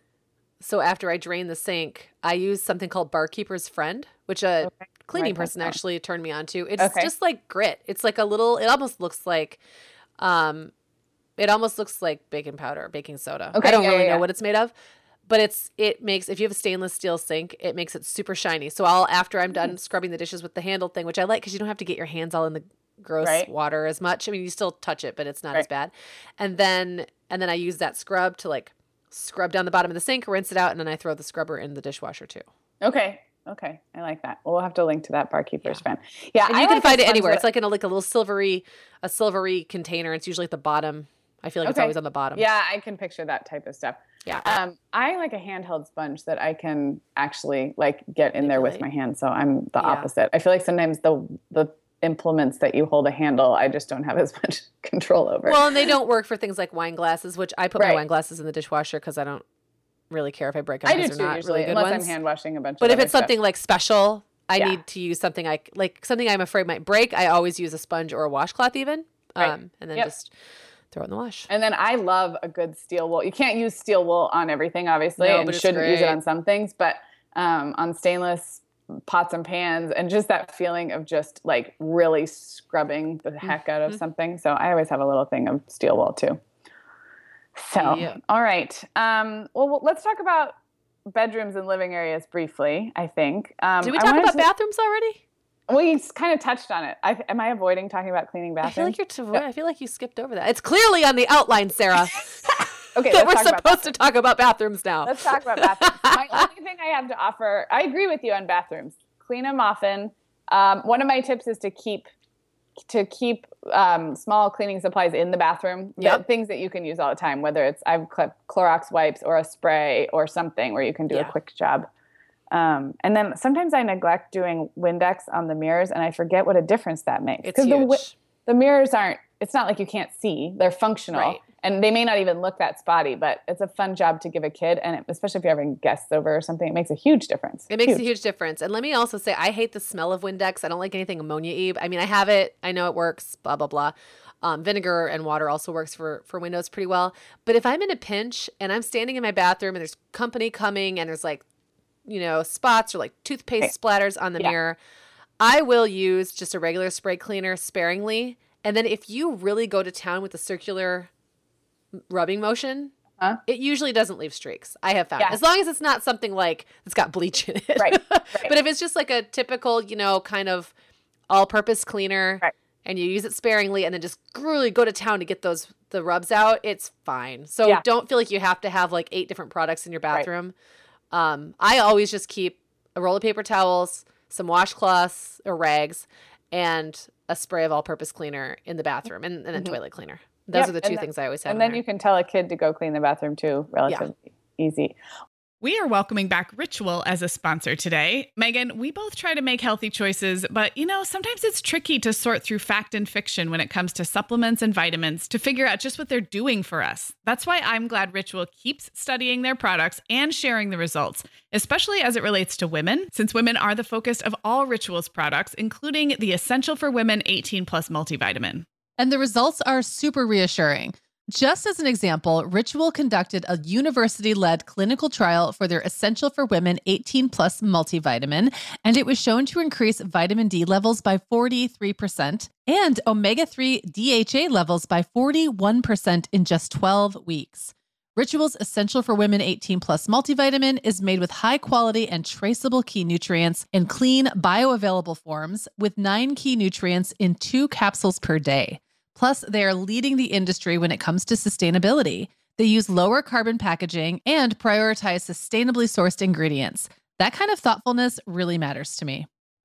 so after I drain the sink, I use something called Barkeeper's Friend, which a Okay. cleaning Write that person down. actually turned me on to. It's Okay. just like grit. It's like a little, it almost looks like, um, it almost looks like baking powder, baking soda. Okay, I don't yeah, really yeah, know yeah. what it's made of, but it's, it makes, if you have a stainless steel sink, it makes it super shiny. So I'll, after I'm done scrubbing the dishes with the handle thing, which I like because you don't have to get your hands all in the gross Right. water as much. I mean, you still touch it, but it's not Right. as bad. And then, and then I use that scrub to like scrub down the bottom of the sink, rinse it out, and then I throw the scrubber in the dishwasher too. Okay. Okay. I like that. Well, we'll have to link to that Barkeeper's Friend. Yeah. And I you can like a find it sponge anywhere. that- It's like in a, like a little silvery, a silvery container. It's usually at the bottom. I feel like it's Okay. always on the bottom. Yeah, I can picture that type of stuff. Yeah. Um, I like a handheld sponge that I can actually like get in there with my Manipulate. hand. So I'm the Yeah. opposite. I feel like sometimes the the implements that you hold a handle, I just don't have as much control over. Well, and they don't work for things like wine glasses, which I put my Right. wine glasses in the dishwasher because I don't really care if I break them I do because too they're not usually, really good unless ones. I'm hand washing a bunch But of if other it's something stuff. like special, I Yeah. need to use something like like something I'm afraid might break. I always use a sponge or a washcloth even, Right. um, and then Yep. just throw it in the wash. And then I love a good steel wool. You can't use steel wool on everything, obviously, No, and but it's shouldn't use it great. on some things, but um, on stainless pots and pans, and just that feeling of just like really scrubbing the heck out of Mhm. something. So I always have a little thing of steel wool too. So, Yeah. all right. Um, well, well, let's talk about bedrooms and living areas briefly, I think. Um, Did we I talk wanted about to- bathrooms already? We kind of touched on it. I, am I avoiding talking about cleaning I feel bathrooms? like you're. T- I feel like you skipped over that. It's clearly on the outline, Sarah. Okay, that let's we're talk about supposed to talk about bathrooms now. Let's talk about bathrooms. My only thing I have to offer, I agree with you on bathrooms. Clean them often. Um, one of my tips is to keep to keep um, small cleaning supplies in the bathroom. the Yep. Things that you can use all the time, whether it's I've clipped Clorox wipes or a spray or something where you can do Yeah. a quick job. Um, and then sometimes I neglect doing Windex on the mirrors, and I forget what a difference that makes. It's 'Cause huge. the wi- the mirrors aren't. It's not like you can't see; they're functional, Right. and they may not even look that spotty. But it's a fun job to give a kid, and it, especially if you're having guests over or something, it makes a huge difference. It makes Huge. a huge difference. And let me also say, I hate the smell of Windex. I don't like anything ammonia-y. I mean, I have it. I know it works, blah, blah, blah. Um, vinegar and water also works for, for windows pretty well. But if I'm in a pinch and I'm standing in my bathroom and there's company coming and there's like, you know, spots or like toothpaste splatters on the Yeah. mirror, I will use just a regular spray cleaner sparingly. And then if you really go to town with the circular rubbing motion, Huh? it usually doesn't leave streaks. I have found. Yeah. As long as it's not something like it's got bleach in it. Right, right. But if it's just like a typical, you know, kind of all-purpose cleaner Right. and you use it sparingly and then just really go to town to get those the rubs out, it's fine. So Yeah. don't feel like you have to have like eight different products in your bathroom. Um, I always just keep a roll of paper towels, some washcloths or rags, and a spray of all-purpose cleaner in the bathroom, and, and then Mhm. toilet cleaner. Those Yep, are the and two then- things I always have. And in then there. you can tell a kid to go clean the bathroom too, relatively easy. We are welcoming back Ritual as a sponsor today. Megan, we both try to make healthy choices, but you know, sometimes it's tricky to sort through fact and fiction when it comes to supplements and vitamins to figure out just what they're doing for us. That's why I'm glad Ritual keeps studying their products and sharing the results, especially as it relates to women, since women are the focus of all Ritual's products, including the Essential for Women eighteen plus multivitamin. And the results are super reassuring. Just as an example, Ritual conducted a university-led clinical trial for their Essential for Women eighteen plus multivitamin, and it was shown to increase vitamin D levels by forty-three percent and omega three D H A levels by forty-one percent in just twelve weeks. Ritual's Essential for Women eighteen plus multivitamin is made with high quality and traceable key nutrients in clean, bioavailable forms with nine key nutrients in two capsules per day. Plus, they are leading the industry when it comes to sustainability. They use lower carbon packaging and prioritize sustainably sourced ingredients. That kind of thoughtfulness really matters to me.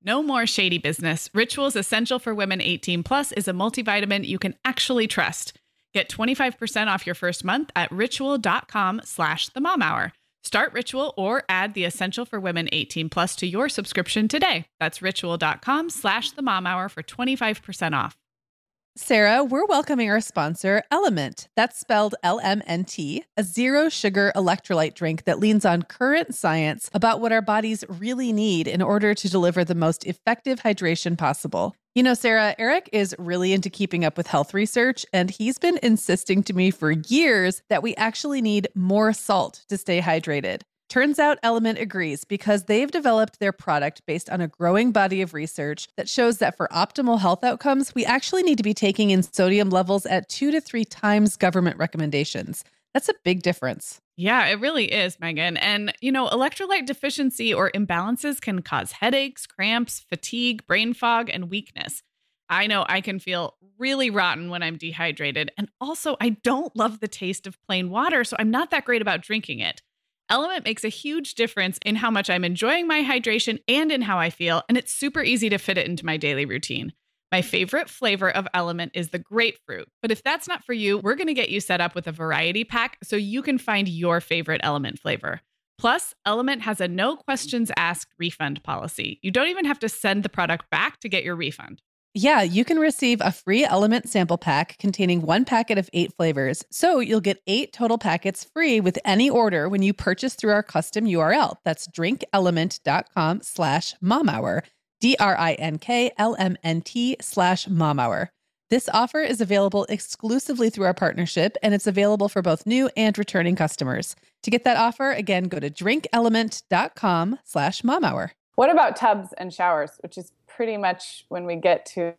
No more shady business. Ritual's Essential for Women eighteen plus is a multivitamin you can actually trust. Get twenty-five percent off your first month at ritual.com slash the mom hour. Start Ritual or add the Essential for Women eighteen plus to your subscription today. That's ritual.com slash the mom hour for twenty-five percent off. Sarah, we're welcoming our sponsor, Element. That's spelled L M N T, a zero sugar electrolyte drink that leans on current science about what our bodies really need in order to deliver the most effective hydration possible. You know, Sarah, Eric is really into keeping up with health research, and he's been insisting to me for years that we actually need more salt to stay hydrated. Turns out Element agrees because they've developed their product based on a growing body of research that shows that for optimal health outcomes, we actually need to be taking in sodium levels at two to three times government recommendations. That's a big difference. Yeah, it really is, Megan. And, you know, electrolyte deficiency or imbalances can cause headaches, cramps, fatigue, brain fog, and weakness. I know I can feel really rotten when I'm dehydrated. And also, I don't love the taste of plain water, so I'm not that great about drinking it. Element makes a huge difference in how much I'm enjoying my hydration and in how I feel, and it's super easy to fit it into my daily routine. My favorite flavor of Element is the grapefruit, but if that's not for you, we're going to get you set up with a variety pack so you can find your favorite Element flavor. Plus, Element has a no questions asked refund policy. You don't even have to send the product back to get your refund. Yeah, you can receive a free Element sample pack containing one packet of eight flavors. So you'll get eight total packets free with any order when you purchase through our custom U R L. That's drinkelement.com slash mom hour, D R I N K L M N T slash mom hour. This offer is available exclusively through our partnership, and it's available for both new and returning customers. To get that offer, again, go to drinkelement.com slash mom hour. What about tubs and showers, which is pretty much when we get to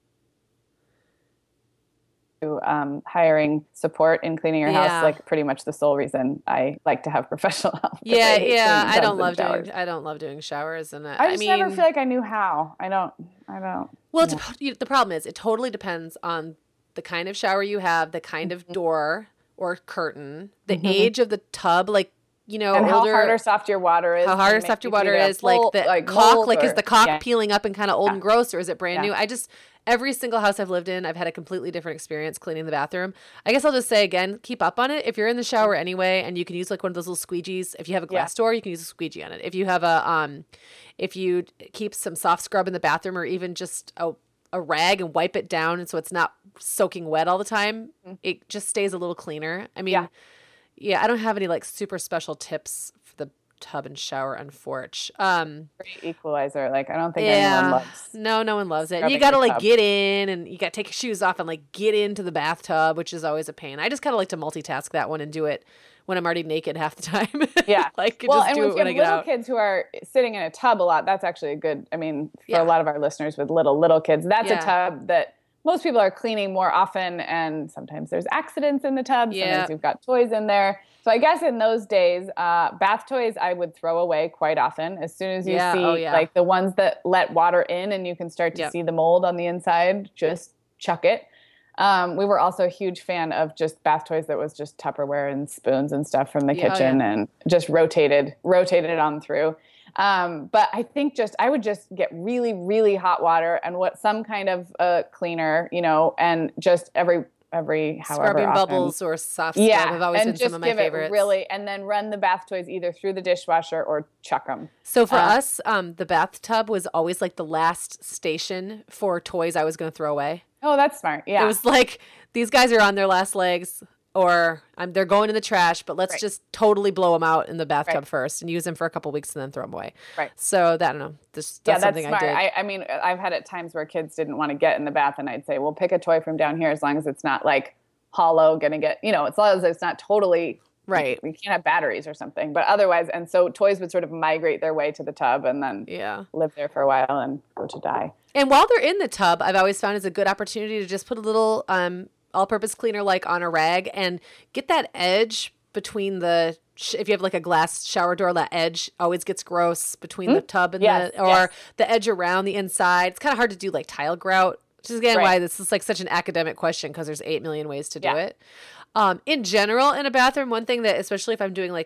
um, hiring support in cleaning your Yeah. house, like pretty much the sole reason I like to have professional help. 'cause Yeah, I hate yeah. cleaning I tubs don't and love showers. doing. I don't love doing showers, and I, I just mean, never feel like I knew how. I don't. I don't. well, yeah. it's, you know, the problem is it totally depends on the kind of shower you have, the kind of door or curtain, the Mhm. age of the tub, like. You know, And older, how hard or soft your water is. how hard or and soft your if water either is, like mold- the like caulk, mold like is or- the caulk yeah. peeling up and kind of old Yeah. and gross, or is it brand Yeah. new? I just, every single house I've lived in, I've had a completely different experience cleaning the bathroom. I guess I'll just say again, keep up on it. If you're in the shower anyway, and you can use like one of those little squeegees. If you have a glass Yeah. door, you can use a squeegee on it. If you have a, um, if you keep some soft scrub in the bathroom, or even just a a rag and wipe it down, and so it's not soaking wet all the time, Mhm. it just stays a little cleaner. I mean, Yeah. yeah, I don't have any like super special tips for the tub and shower, unfortunately. Um, Great equalizer. Like I don't think yeah, anyone loves. no, no one loves it. And you scrubbing got to your like tub. get in, and you got to take your shoes off and like get into the bathtub, which is always a pain. I just kind of like to multitask that one and do it when I'm already naked half the time. Yeah. like Well, just and do if it you when have I get little out. kids who are sitting in a tub a lot, that's actually a good. I mean, for Yeah. a lot of our listeners with little little kids, that's Yeah. a tub that most people are cleaning more often, and sometimes there's accidents in the tub. Yeah. Sometimes you've got toys in there. So I guess in those days, uh, bath toys I would throw away quite often. As soon as you Yeah. see Oh, yeah. like the ones that let water in and you can start to Yep. see the mold on the inside, just chuck it. Um, we were also a huge fan of just bath toys that was just Tupperware and spoons and stuff from the Yeah, oh, kitchen, yeah. and just rotated, rotated it on through. Um, but I think just, I would just get really, really hot water and what some kind of uh, cleaner, you know, and just every, every, however Scrubbing often. bubbles or soft scrub Yeah. have always and been just some of my give favorites. it really, and then run the bath toys either through the dishwasher or chuck them. So for Uh, us, um, the bathtub was always like the last station for toys I was going to throw away. Oh, that's smart. Yeah. It was like, these guys are on their last legs, or um, they're going in the trash, but let's Right. just totally blow them out in the bathtub Right. first and use them for a couple weeks and then throw them away. Right. So that, I don't know. This, Yeah, that's that's something smart. I did. I, I mean, I've had it times where kids didn't want to get in the bath, and I'd say, "Well, pick a toy from down here, as long as it's not like hollow, gonna get, you know, as long as it's not totally Right. We can't have batteries or something, but otherwise, and so toys would sort of migrate their way to the tub and then Yeah. live there for a while and go to die. And while they're in the tub, I've always found is a good opportunity to just put a little um, all-purpose cleaner like on a rag and get that edge between the, sh- if you have like a glass shower door, that edge always gets gross between the tub and Yes, the, or yes. the edge around the inside. It's kind of hard to do like tile grout, which is again Right. why this is like such an academic question, because there's eight million ways to do Yeah. it. Um, in general, in a bathroom, one thing that, especially if I'm doing like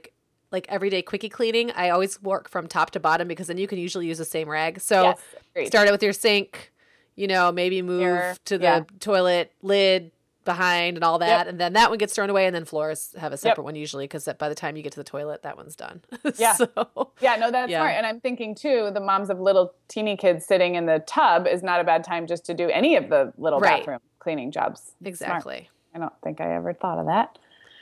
like everyday quickie cleaning, I always work from top to bottom because then you can usually use the same rag. So Yes, agreed. start it with your sink, you know, maybe move Mirror, to the yeah. toilet lid behind and all that. Yep. And then that one gets thrown away, and then floors have a separate Yep. one usually because by the time you get to the toilet, that one's done. Yeah. so, Yeah, no, that's Yeah. smart. And I'm thinking too, the moms of little teeny kids sitting in the tub is not a bad time just to do any of the little Right. bathroom cleaning jobs. Smart. exactly. I don't think I ever thought of that.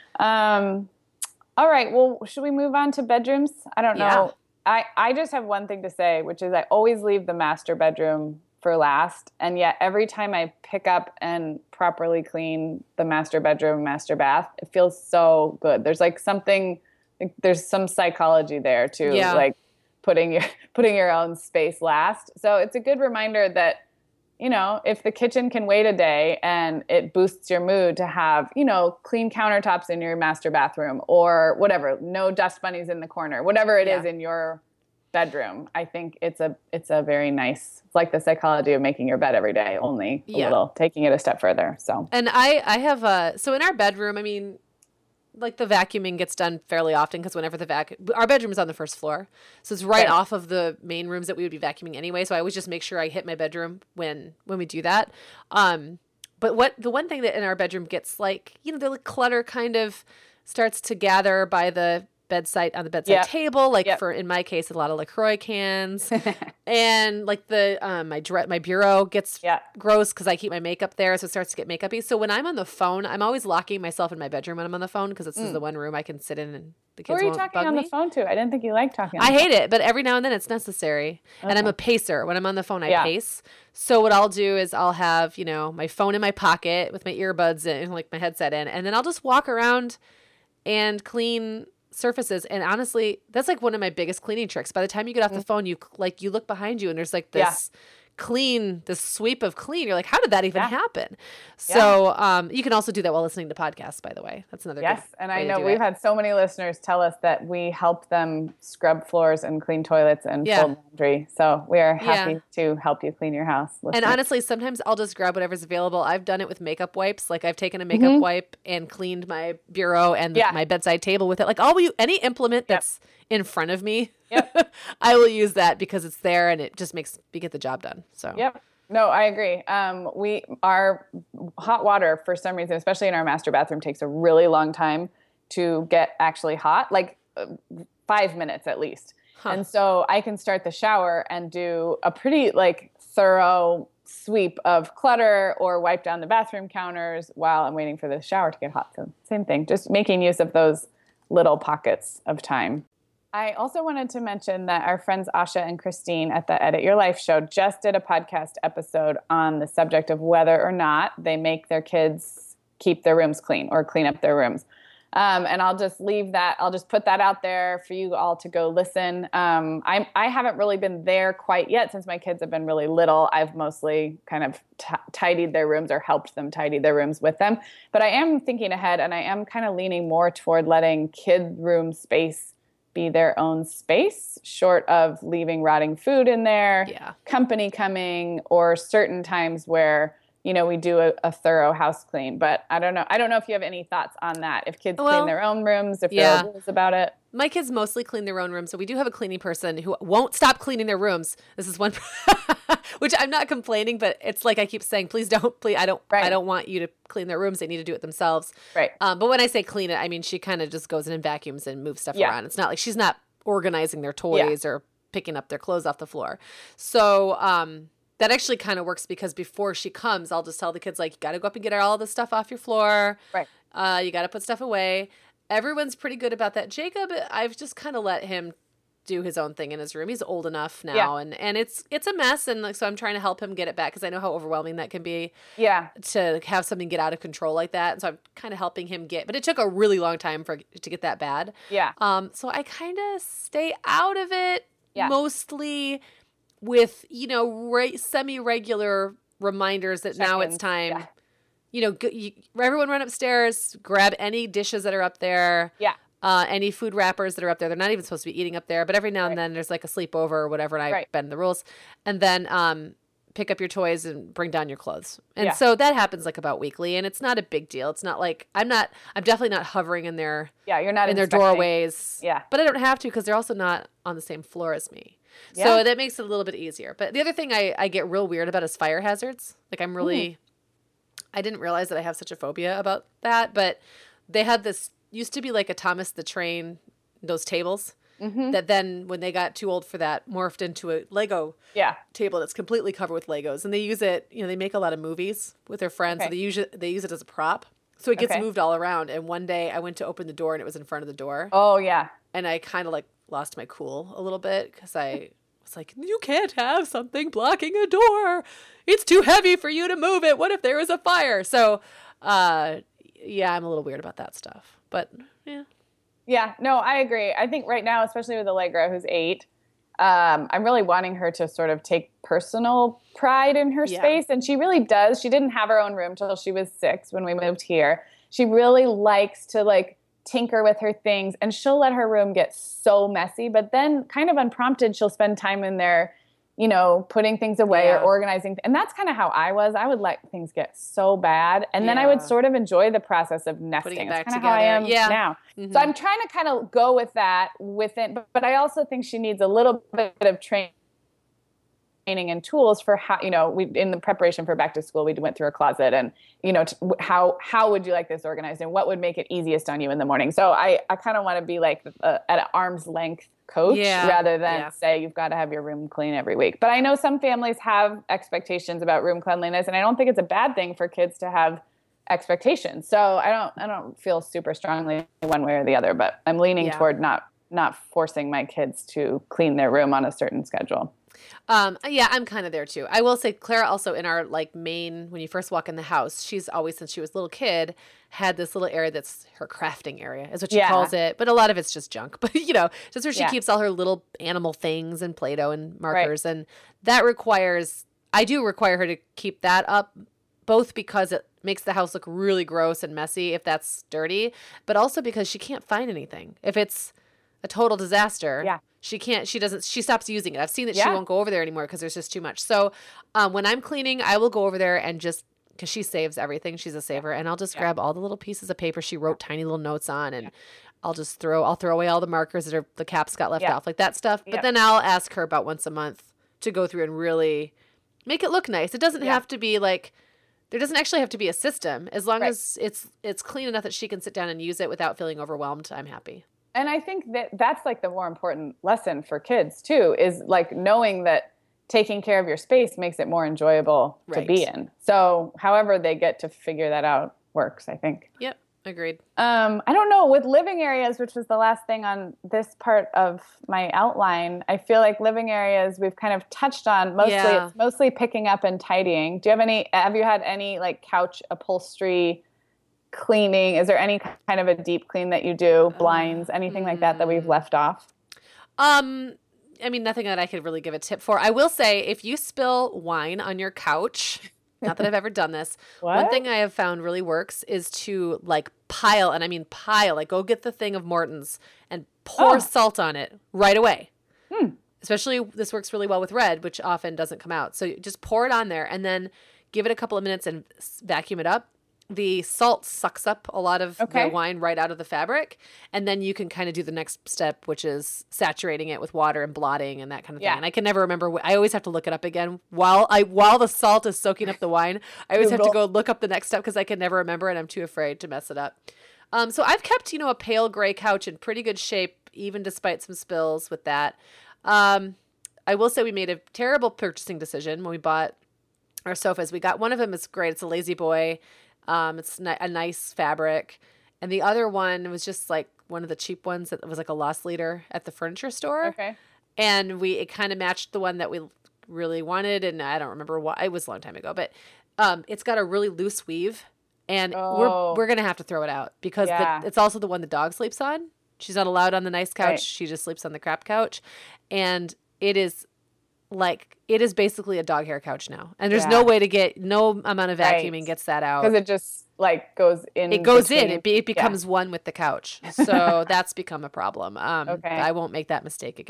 Um, all right. Well, should we move on to bedrooms? I don't know. Yeah. I, I just have one thing to say, which is I always leave the master bedroom for last. And yet every time I pick up and properly clean the master bedroom, master bath, it feels so good. There's like something, like there's some psychology there too, Yeah. like putting your, putting your own space last. So it's a good reminder that, you know, if the kitchen can wait a day and it boosts your mood to have, you know, clean countertops in your master bathroom or whatever, no dust bunnies in the corner, whatever it Yeah. is in your bedroom, I think it's a it's a very nice, it's like the psychology of making your bed every day, only a Yeah. little, taking it a step further. So And I, I have uh so in our bedroom, I mean, like the vacuuming gets done fairly often because whenever the vac, our bedroom is on the first floor, so it's right Right. off of the main rooms that we would be vacuuming anyway. So I always just make sure I hit my bedroom when when we do that. Um, but what the one thing that in our bedroom gets like, you know, the like, clutter kind of starts to gather by the bedside on the bedside Yep. table. Like Yep. for in my case, a lot of LaCroix cans, and like the um my dre- my bureau gets yeah. gross because I keep my makeup there, so it starts to get makeupy. So when I'm on the phone, I'm always locking myself in my bedroom when I'm on the phone because this is Mm. the one room I can sit in and the Who kids are you won't talking bug on me. the phone to? I didn't think you liked talking on I the hate it, but every now and then it's necessary. And I'm Okay. a pacer. When I'm on the phone, I Yeah. pace. So what I'll do is I'll have, you know, my phone in my pocket with my earbuds in, like my headset in, and then I'll just walk around and clean surfaces. And honestly, that's like one of my biggest cleaning tricks. By the time you get off the phone, you like you look behind you and there's like Mm. Yeah. this clean, this sweep of clean. You're like, how did that even Yeah. happen? So um, you can also do that while listening to podcasts, by the way. That's another Yes, good and way I to know do we've it. had so many listeners tell us that we help them scrub floors and clean toilets and Yeah. fold laundry. So we are happy Yeah. to help you clean your house. And listeners. honestly, sometimes I'll just grab whatever's available. I've done it with makeup wipes. Like I've taken a makeup Mhm. wipe and cleaned my bureau and Yeah. my bedside table with it. Like all you, any implement that's in front of me, Yep. I will use that because it's there and it just makes me get the job done. So Yep. No, I agree. Um, we our hot water for some reason, especially in our master bathroom, takes a really long time to get actually hot, like uh, five minutes at least. Huh. And so I can start the shower and do a pretty like thorough sweep of clutter or wipe down the bathroom counters while I'm waiting for the shower to get hot. So same thing, just making use of those little pockets of time. I also wanted to mention that our friends Asha and Christine at the Edit Your Life show just did a podcast episode on the subject of whether or not they make their kids keep their rooms clean or clean up their rooms. Um, and I'll just leave that, I'll just put that out there for you all to go listen. Um, I, I haven't really been there quite yet since my kids have been really little. I've mostly kind of t- tidied their rooms or helped them tidy their rooms with them. But I am thinking ahead and I am kind of leaning more toward letting kid room space be their own space, short of leaving rotting food in there, yeah. company coming, or certain times where, you know, we do a, a thorough house clean. But I don't know. I don't know if you have any thoughts on that. If kids Well, clean their own rooms, if yeah. there are rules about it. My kids mostly clean their own rooms, so we do have a cleaning person who won't stop cleaning their rooms. This is one, which I'm not complaining, but it's like I keep saying, please don't, please, I don't, Right. I don't want you to clean their rooms. They need to do it themselves. Right. Um, but when I say clean it, I mean she kind of just goes in and vacuums and moves stuff Yeah. around. It's not like she's not organizing their toys or picking up their clothes off the floor. So um, that actually kind of works because before she comes, I'll just tell the kids like, you got to go up and get all the stuff off your floor. Right. Uh, you got to put stuff away. Everyone's pretty good about that. Jacob, I've just kind of let him do his own thing in his room. He's old enough now, Yeah. and and it's it's a mess, and like so I'm trying to help him get it back because I know how overwhelming that can be Yeah. to have something get out of control like that. And so I'm kind of helping him get, but it took a really long time for it to get that bad. Yeah. Um, so I kind of stay out of it Yeah. mostly with you know re- semi-regular reminders that now it's Check-ins. time. Yeah. You know, g- you, everyone run upstairs, grab any dishes that are up there. Yeah. Uh, any food wrappers that are up there. They're not even supposed to be eating up there, but every now and Right. then there's like a sleepover or whatever, and I Right. bend the rules. And then um, pick up your toys and bring down your clothes. And Yeah. so that happens like about weekly, and it's not a big deal. It's not like I'm not I'm definitely not hovering in their Yeah, you're not in their inspecting. doorways. Yeah. But I don't have to because they're also not on the same floor as me. Yeah. So that makes it a little bit easier. But the other thing I, I get real weird about is fire hazards. Like I'm really, I didn't realize that I have such a phobia about that. But they had this, used to be like a Thomas the Train, those tables Mm-hmm. that then when they got too old for that morphed into a Lego Yeah. table that's completely covered with Legos. And they use it, you know, they make a lot of movies with their friends. So Okay. they use it, they use it as a prop. So it gets Okay. moved all around. And one day I went to open the door and it was in front of the door. Oh, yeah. And I kind of like lost my cool a little bit because I was like, you can't have something blocking a door. It's too heavy for you to move it. What if there was a fire? So, uh, yeah, I'm a little weird about that stuff. But yeah. Yeah, no, I agree. I think right now, especially with Allegra, who's eight, um, I'm really wanting her to sort of take personal pride in her Yeah. space. And she really does. She didn't have her own room till she was six when we moved here. She really likes to like tinker with her things, and she'll let her room get so messy. But then kind of unprompted, she'll spend time in there, you know, putting things away Yeah. or organizing. And that's kind of how I was. I would let things get so bad. And then I would Yeah. sort of enjoy the process of nesting. Putting it It's back kind of how I together. am Yeah. now. Mhm. So I'm trying to kind of go with that within, but, but I also think she needs a little bit of training and tools for how, you know, we, in the preparation for back to school, we went through a closet and, you know, t- how, how would you like this organized and what would make it easiest on you in the morning? So I, I kind of want to be like a, at an arm's length coach Yeah. rather than Yeah. say you've got to have your room clean every week. But I know some families have expectations about room cleanliness, and I don't think it's a bad thing for kids to have expectations. So I don't, I don't feel super strongly one way or the other, but I'm leaning Yeah. toward not, not forcing my kids to clean their room on a certain schedule. Um, yeah, I'm kind of there too. I will say Clara also in our like main, when you first walk in the house, she's always, since she was a little kid, had this little area that's her crafting area is what she Yeah. calls it. But a lot of it's just junk, but you know, just where she Yeah. keeps all her little animal things and Play-Doh and markers. And that requires, I do require her to keep that up, both because it makes the house look really gross and messy if that's dirty, but also because she can't find anything. If it's a total disaster, Yeah. she can't, she doesn't, she stops using it. I've seen that she Yeah. won't go over there anymore because there's just too much. So um, when I'm cleaning, I will go over there and just, because she saves everything. She's a saver. And I'll just Yeah. grab all the little pieces of paper she wrote tiny little notes on, and I'll just throw, I'll throw away all the markers that are, the caps got left Yeah. off, like that stuff. But Yeah. then I'll ask her about once a month to go through and really make it look nice. It doesn't Yeah. have to be like, there doesn't actually have to be a system. As long Right. as it's it's clean enough that she can sit down and use it without feeling overwhelmed, I'm happy. And I think that that's like the more important lesson for kids too, is like knowing that taking care of your space makes it more enjoyable to be Right. in. So however they get to figure that out works, I think. Yep, agreed. Um, I don't know, with living areas, which was the last thing on this part of my outline, I feel like living areas we've kind of touched on. Mostly Yeah. it's mostly picking up and tidying. Do you have any, have you had any like couch upholstery cleaning? Is there any kind of a deep clean that you do? Blinds, anything like that that we've mm. left off? Um, I mean, nothing that I could really give a tip for. I will say, if you spill wine on your couch, not that I've ever done this, one What? thing I have found really works is to like pile, and I mean pile, like go get the thing of Morton's and pour Oh. salt on it right away. Hmm. Especially, this works really well with red, which often doesn't come out. So you just pour it on there and then give it a couple of minutes and s- vacuum it up. The salt sucks up a lot of Okay. the wine right out of the fabric. And then you can kind of do the next step, which is saturating it with water and blotting and that kind of thing. Yeah. And I can never remember. wh- I always have to look it up again while I while the salt is soaking up the wine. I always have to Google. go look up the next step because I can never remember and I'm too afraid to mess it up. Um, so I've kept, you know, a pale gray couch in pretty good shape, even despite some spills with that. Um, I will say we made a terrible purchasing decision when we bought our sofas. We got one of them is great. It's a Lazy Boy. Um, it's ni- a nice fabric. And the other one was just like one of the cheap ones that was like a loss leader at the furniture store. Okay. And we, it kind of matched the one that we really wanted. And I don't remember why, it was a long time ago, but, um, it's got a really loose weave and Oh. we're, we're going to have to throw it out because Yeah. the, it's also the one the dog sleeps on. She's not allowed on the nice couch. Right. She just sleeps on the crap couch. And it is like, it is basically a dog hair couch now. And there's Yeah. no way to get, no amount of Right. vacuuming gets that out. Because it just like goes in. It goes in. between- It, be, it becomes one with the couch. So that's become a problem. Um, Okay. but I won't make that mistake again.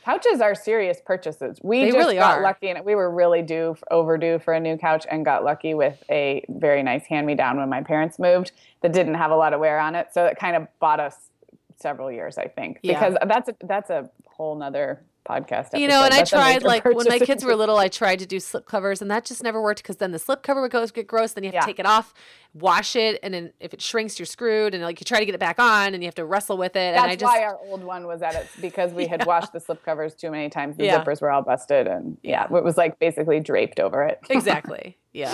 Couches are serious purchases. We They just really got are. lucky, and we were really due overdue for a new couch, and got lucky with a very nice hand-me-down when my parents moved that didn't have a lot of wear on it. So it kind of bought us several years, I think, Yeah. because that's a, that's a whole nother podcast episode. You know, and I That's a tried, major like, when my purchasing kids were little, I tried to do slip covers, and that just never worked because then the slip cover would go get gross. Then you have Yeah. to take it off, wash it, and then if it shrinks, you're screwed. And like you try to get it back on, and you have to wrestle with it. That's and I just, why our old one was at it, because we had Yeah. washed the slip covers too many times. The Yeah. zippers were all busted, and yeah, it was like basically draped over it. exactly, yeah,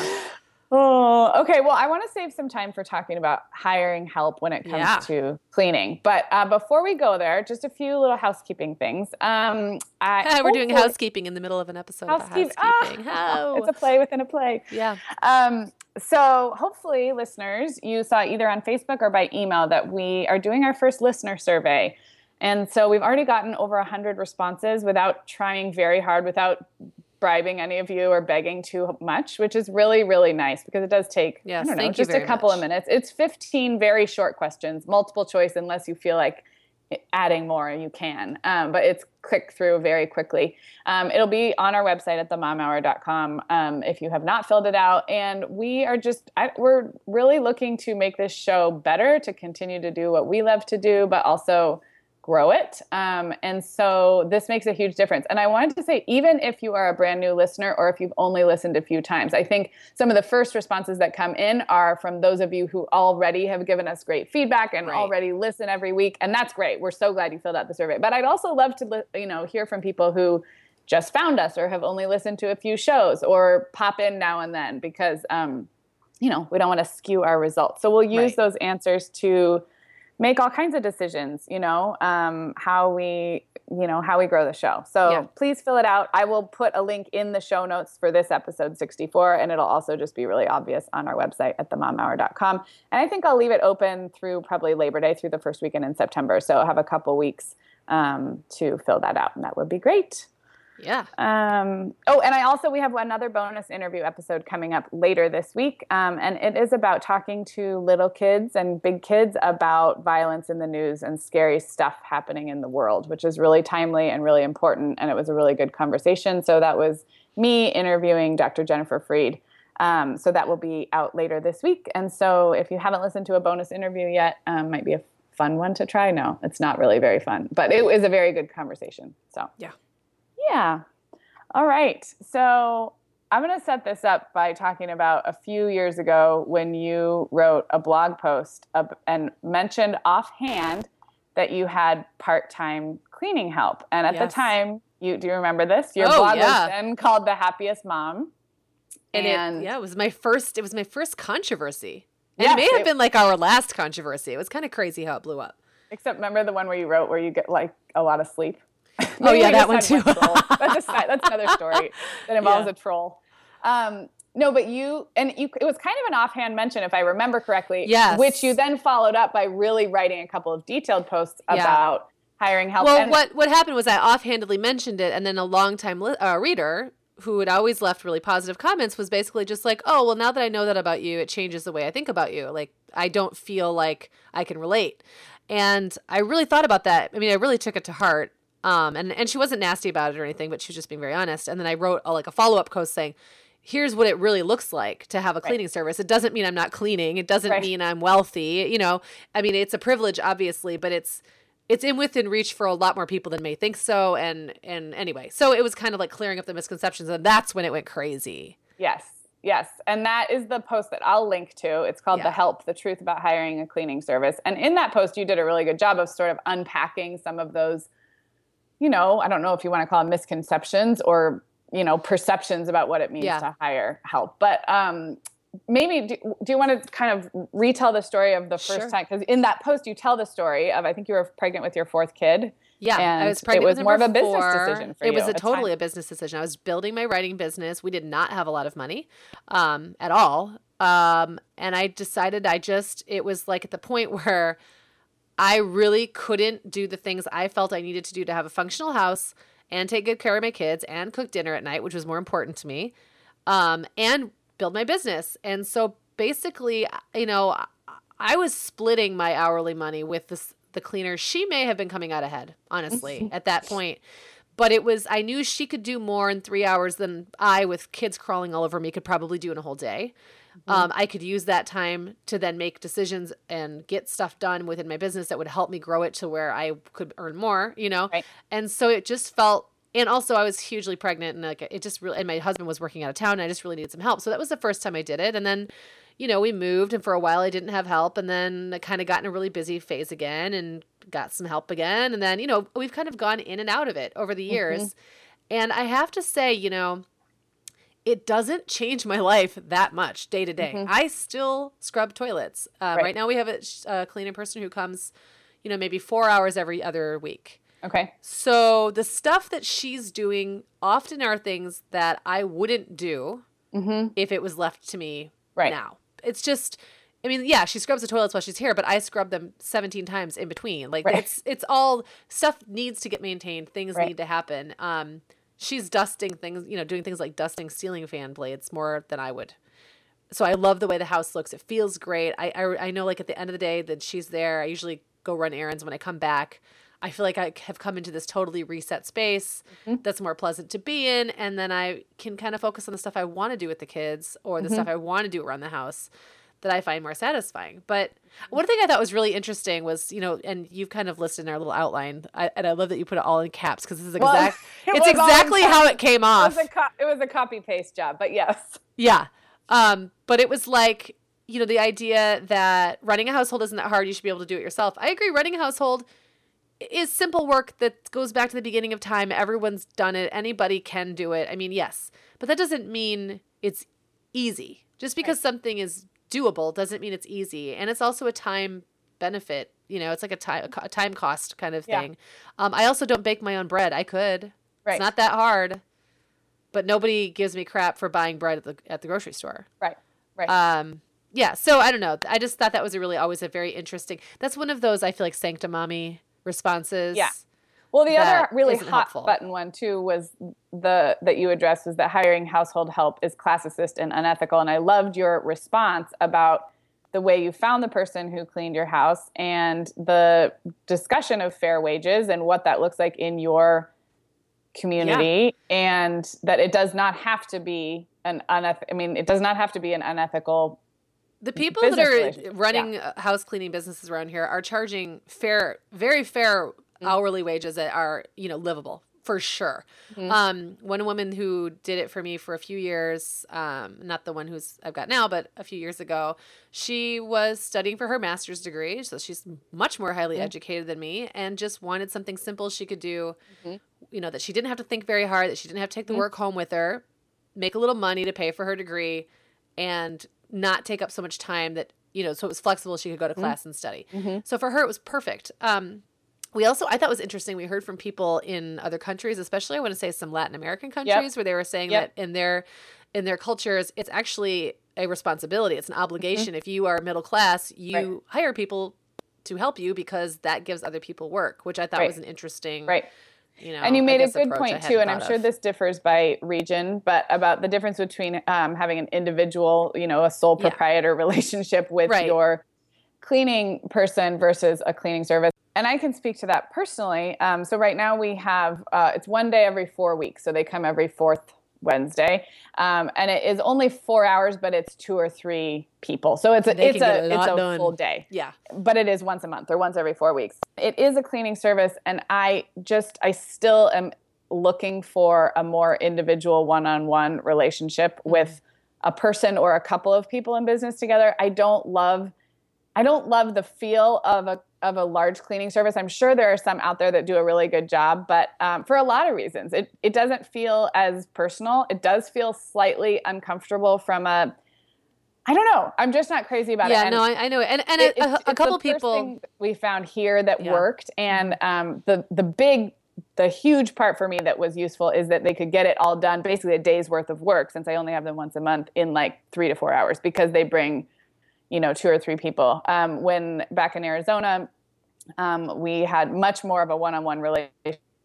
Oh, okay. Well, I want to save some time for talking about hiring help when it comes Yeah. to cleaning. But uh, before we go there, just a few little housekeeping things. Um, I, we're doing hopefully- housekeeping in the middle of an episode Housekeep- about housekeeping. ah, How? It's a play within a play. yeah, Um, so hopefully, listeners, you saw either on Facebook or by email that we are doing our first listener survey. And so we've already gotten over one hundred responses without trying very hard, without bribing any of you or begging too much, which is really, really nice because it does take, Yes, I don't know, thank you just a very couple much. of minutes. It's fifteen very short questions, multiple choice, unless you feel like adding more, you can. Um, but it's click through very quickly. Um, it'll be on our website at the mom hour dot com um, if you have not filled it out. And we are just, I, we're really looking to make this show better, to continue to do what we love to do, but also grow it. Um, and so this makes a huge difference. And I wanted to say, even if you are a brand new listener or if you've only listened a few times, I think some of the first responses that come in are from those of you who already have given us great feedback and Right. already listen every week. And that's great. We're so glad you filled out the survey. But I'd also love to, li- you know, hear from people who just found us or have only listened to a few shows or pop in now and then, because, um, you know, we don't want to skew our results. So we'll use Right. those answers to make all kinds of decisions, you know, um, how we, you know, how we grow the show. So Yeah. please fill it out. I will put a link in the show notes for this episode sixty-four, and it'll also just be really obvious on our website at the mom hour dot com. And I think I'll leave it open through probably Labor Day, through the first weekend in September. So I'll have a couple weeks um, to fill that out, and that would be great. yeah. Um, oh, and I also, we have another bonus interview episode coming up later this week. Um, and it is about talking to little kids and big kids about violence in the news and scary stuff happening in the world, which is really timely and really important. And it was a really good conversation. So that was me interviewing Doctor Jennifer Freed. Um, so that will be out later this week. And so if you haven't listened to a bonus interview yet, um, might be a fun one to try. No, it's not really very fun, but it was a very good conversation. So Yeah. Yeah. All right. So I'm going to set this up by talking about a few years ago when you wrote a blog post of, and mentioned offhand that you had part-time cleaning help. And at Yes. the time, you do you remember this? Your Oh, blog yeah. was then called The Happiest Mom. And, And- it, yeah, it was my first. It was my first controversy. And Yes, it may have it- been like our last controversy. It was kind of crazy how it blew up. Except remember the one where you wrote where you get like a lot of sleep? Oh, Maybe yeah, we that just one had too. troll. That's, a, si- that's another story that involves Yeah. a troll. Um, no, but you, and you, it was kind of an offhand mention, if I remember correctly, Yes. which you then followed up by really writing a couple of detailed posts Yeah. about hiring help. Well, And- what what happened was I offhandedly mentioned it, and then a longtime li- uh, reader who had always left really positive comments was basically just like, "Oh, well, now that I know that about you, it changes the way I think about you. Like, I don't feel like I can relate." And I really thought about that. I mean, I really took it to heart. Um, and and she wasn't nasty about it or anything, but she was just being very honest. And then I wrote a, like a follow up post saying, "Here's what it really looks like to have a cleaning Right. service. It doesn't mean I'm not cleaning. It doesn't Right. mean I'm wealthy. You know, I mean, it's a privilege, obviously, but it's it's in within reach for a lot more people than may think so." And and anyway, so it was kind of like clearing up the misconceptions, and that's when it went crazy. Yes, yes. And that is the post that I'll link to. It's called Yeah. The Help, The Truth About Hiring a Cleaning Service. And in that post, you did a really good job of sort of unpacking some of those, you know, I don't know if you want to call them misconceptions or, you know, perceptions about what it means Yeah. to hire help. But um, maybe, do, do you want to kind of retell the story of the first Sure. time? Because in that post, you tell the story of, I think you were pregnant with your fourth kid. Yeah, And I was pregnant. it was with more of number a business four. decision for It you was a at the totally time. a business decision. I was building my writing business. We did not have a lot of money um, at all. Um, and I decided I just, it was like at the point where I really couldn't do the things I felt I needed to do to have a functional house and take good care of my kids and cook dinner at night, which was more important to me, um, and build my business. And so basically, you know, I was splitting my hourly money with this, the cleaner. She may have been coming out ahead, honestly, at that point. but it was, I knew she could do more in three hours than I, with kids crawling all over me, could probably do in a whole day. Mm-hmm. Um, I could use that time to then make decisions and get stuff done within my business that would help me grow it to where I could earn more, you know? Right. And so it just felt, and also I was hugely pregnant, and like it just really, and my husband was working out of town, and I just really needed some help. So that was the first time I did it. And then, you know, we moved, and for a while I didn't have help, and then I kind of got in a really busy phase again and got some help again. And then, you know, we've kind of gone in and out of it over the years. Mm-hmm. And I have to say, you know, it doesn't change my life that much day to day. Mm-hmm. I still scrub toilets. Um, right. right now we have a, a cleaning person who comes, you know, maybe four hours every other week. Okay. So the stuff that she's doing often are things that I wouldn't do mm-hmm. if it was left to me right now. It's just, I mean, yeah, she scrubs the toilets while she's here, but I scrub them seventeen times in between. Like right. it's it's all, stuff needs to get maintained. Things right. need to happen. Um, she's dusting things, you know, doing things like dusting ceiling fan blades more than I would. So I love the way the house looks. It feels great. I, I, I know, like, at the end of the day that she's there. I usually go run errands. When I come back, I feel like I have come into this totally reset space mm-hmm. that's more pleasant to be in. And then I can kind of focus on the stuff I want to do with the kids, or the mm-hmm. stuff I want to do around the house that I find more satisfying. But one thing I thought was really interesting was, you know, and you've kind of listed in our little outline, I, and I love that you put it all in caps, because this is exact, well, it it's exactly how it came off. It was, a co- it was a copy paste job, but yes. Yeah. Um, but it was like, you know, the idea that running a household isn't that hard. You should be able to do it yourself. I agree. Running a household is simple work that goes back to the beginning of time. Everyone's done it. Anybody can do it. I mean, yes, but that doesn't mean it's easy. Just because right. something is doable doesn't mean it's easy. And it's also a time benefit. You know, it's like a time, a time cost kind of thing. Yeah. Um, I also don't bake my own bread. I could. Right. It's not that hard. But nobody gives me crap for buying bread at the at the grocery store. Right. Right. Um, yeah. So I don't know. I just thought that was a really always a very interesting. That's one of those, I feel like, sanctimommy responses. Yeah. Well, the other really hot helpful. button one too was the that you addressed was that hiring household help is classicist and unethical. And I loved your response about the way you found the person who cleaned your house and the discussion of fair wages and what that looks like in your community, yeah. and that it does not have to be an uneth- I mean, it does not have to be an unethical. The people that are running yeah. house cleaning businesses around here are charging fair, very fair mm-hmm. hourly wages that are, you know, livable for sure. Mm-hmm. Um, one woman who did it for me for a few years, um, not the one who's I've got now, but a few years ago, she was studying for her master's degree. So she's much more highly mm-hmm. educated than me, and just wanted something simple she could do, mm-hmm. you know, that she didn't have to think very hard, that she didn't have to take the mm-hmm. work home with her, make a little money to pay for her degree, and not take up so much time that, you know, so it was flexible. She could go to class mm-hmm. and study. Mm-hmm. So for her, it was perfect. Um, we also, I thought was interesting. We heard from people in other countries, especially I want to say some Latin American countries yep. where they were saying yep. that in their, in their cultures, it's actually a responsibility. It's an obligation. Mm-hmm. If you are middle class, you right. hire people to help you because that gives other people work, which I thought right. was an interesting, right. You know, and you made a good point too, and I'm sure of. this differs by region, but about the difference between um, having an individual, you know, a sole proprietor yeah. relationship with right. your cleaning person versus a cleaning service. And I can speak to that personally. Um, so right now we have, uh, it's one day every four weeks. So they come every fourth Wednesday. Um, and it is only four hours, but it's two or three people. So it's a, it's a, a it's a done. full day. Yeah. But it is once a month or once every four weeks. It is a cleaning service. And I just, I still am looking for a more individual one-on-one relationship mm-hmm. with a person or a couple of people in business together. I don't love, I don't love the feel of a of a large cleaning service. I'm sure there are some out there that do a really good job, but um, for a lot of reasons, it, it doesn't feel as personal. It does feel slightly uncomfortable from a, I don't know. I'm just not crazy about yeah, it. Yeah, no, I, I know it. And, and it, a, a, a couple people we found here that yeah. worked. And um, the, the big, the huge part for me that was useful is that they could get it all done, basically a day's worth of work, since I only have them once a month, in like three to four hours because they bring, you know, two or three people. Um, when back in Arizona, um, we had much more of a one-on-one relationship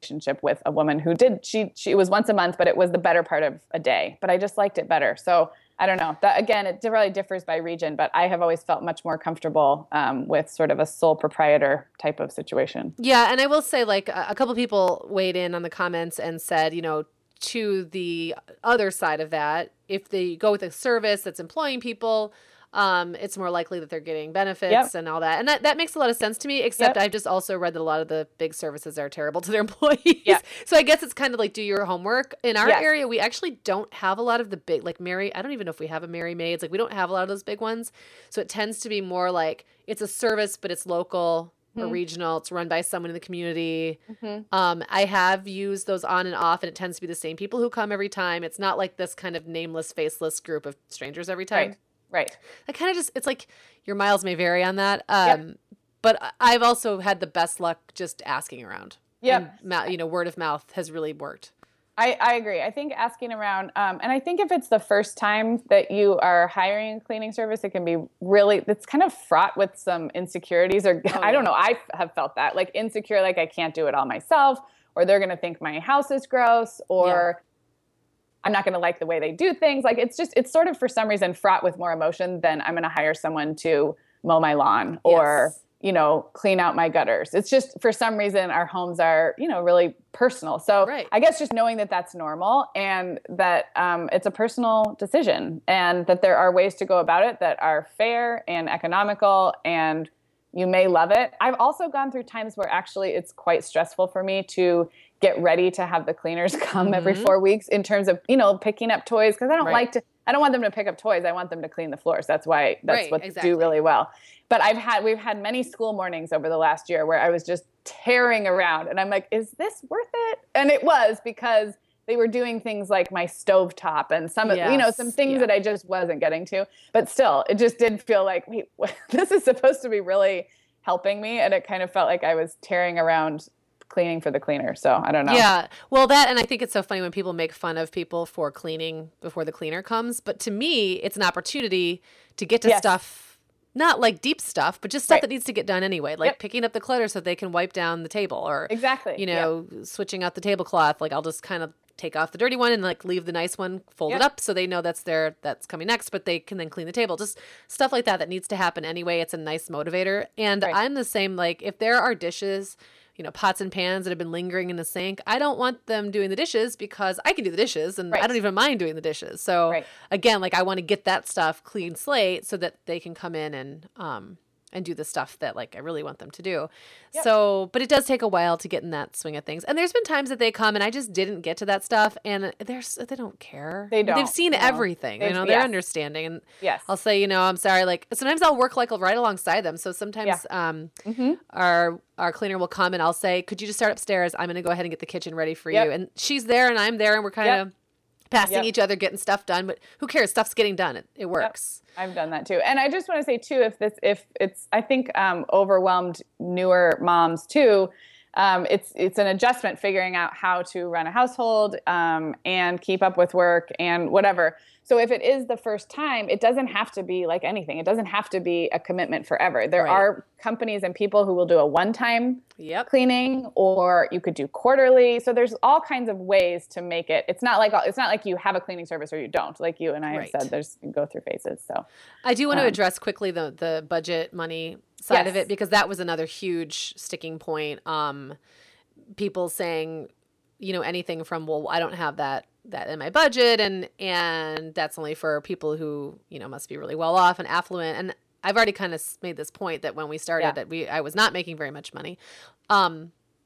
relationship with a woman who did, she, she, it was once a month, but it was the better part of a day, but I just liked it better. So I don't know that again, it really differs by region, but I have always felt much more comfortable um, with sort of a sole proprietor type of situation. Yeah. And I will say, like, a, a couple people weighed in on the comments and said, you know, to the other side of that, if they go with a service that's employing people, um, it's more likely that they're getting benefits yep. and all that. And that, that makes a lot of sense to me, except yep. I've just also read that a lot of the big services are terrible to their employees. Yep. So I guess it's kind of like, do your homework. In our yes. area, we actually don't have a lot of the big, like Mary, I don't even know if we have a Mary Maids. Like, we don't have a lot of those big ones. So it tends to be more like it's a service, but it's local or mm-hmm. regional. It's run by someone in the community. Mm-hmm. Um, I have used those on and off, and it tends to be the same people who come every time. It's not like this kind of nameless, faceless group of strangers every time. Right. Right. I kind of just, it's like your miles may vary on that. Um, yep. But I've also had the best luck just asking around. Yeah. You know, word of mouth has really worked. I, I agree. I think asking around, um, and I think if it's the first time that you are hiring a cleaning service, it can be really, it's kind of fraught with some insecurities or oh, I don't know. I have felt that like insecure, like I can't do it all myself, or they're going to think my house is gross, or yeah. I'm not going to like the way they do things. Like it's just, it's sort of for some reason fraught with more emotion than I'm going to hire someone to mow my lawn or, yes. you know, clean out my gutters. It's just for some reason our homes are, you know, really personal. So right. I guess just knowing that that's normal and that um, it's a personal decision and that there are ways to go about it that are fair and economical and you may love it. I've also gone through times where actually it's quite stressful for me to get ready to have the cleaners come mm-hmm. every four weeks in terms of, you know, picking up toys. Cause I don't right. like to, I don't want them to pick up toys. I want them to clean the floors. That's why, that's right, what exactly. they do really well. But I've had, we've had many school mornings over the last year where I was just tearing around and I'm like, is this worth it? And it was because they were doing things like my stovetop and some, yes. you know, some things yeah. that I just wasn't getting to, but still it just did feel like, wait, this is supposed to be really helping me. And it kind of felt like I was tearing around cleaning for the cleaner. So I don't know. Yeah. Well, that, and I think it's so funny when people make fun of people for cleaning before the cleaner comes. But to me, it's an opportunity to get to yes. stuff, not like deep stuff, but just stuff right. that needs to get done anyway. Like yep. picking up the clutter so they can wipe down the table or, exactly. you know, yep. switching out the tablecloth. Like I'll just kind of take off the dirty one and like leave the nice one folded yep. up so they know that's their, that's coming next, but they can then clean the table. Just stuff like that that needs to happen anyway. It's a nice motivator. And right. I'm the same, like if there are dishes, you know, pots and pans that have been lingering in the sink, I don't want them doing the dishes because I can do the dishes and right. I don't even mind doing the dishes. So right. again, like I want to get that stuff clean slate so that they can come in and, um, and do the stuff that like I really want them to do. Yep. So, but it does take a while to get in that swing of things. And there's been times that they come and I just didn't get to that stuff and there's, they don't care. They don't. They've seen no. everything. They've, you know, they're yes. understanding. And yes. I'll say, you know, I'm sorry. Like sometimes I'll work like right alongside them. So sometimes yeah. um, mm-hmm. our, our cleaner will come and I'll say, could you just start upstairs? I'm going to go ahead and get the kitchen ready for yep. you. And she's there and I'm there and we're kind of yep. passing yep. each other, getting stuff done, but who cares? Stuff's getting done. It, it works. Yep. I've done that too. And I just want to say too, if this, if it's, I think, um, overwhelmed newer moms too, um, it's, it's an adjustment figuring out how to run a household, um, and keep up with work and whatever. So if it is the first time, it doesn't have to be like anything. It doesn't have to be a commitment forever. There right. are companies and people who will do a one-time yep. cleaning, or you could do quarterly. So there's all kinds of ways to make it. It's not like it's not like you have a cleaning service or you don't. Like you and I right. have said, there's you go through phases. So I do want um, to address quickly the the budget money side yes. of it because that was another huge sticking point. Um, people saying, you know, anything from, well, I don't have that that in my budget and and that's only for people who, you know, must be really well off and affluent. And I've already kind of made this point that when we started yeah. that we I was not making very much money. Um,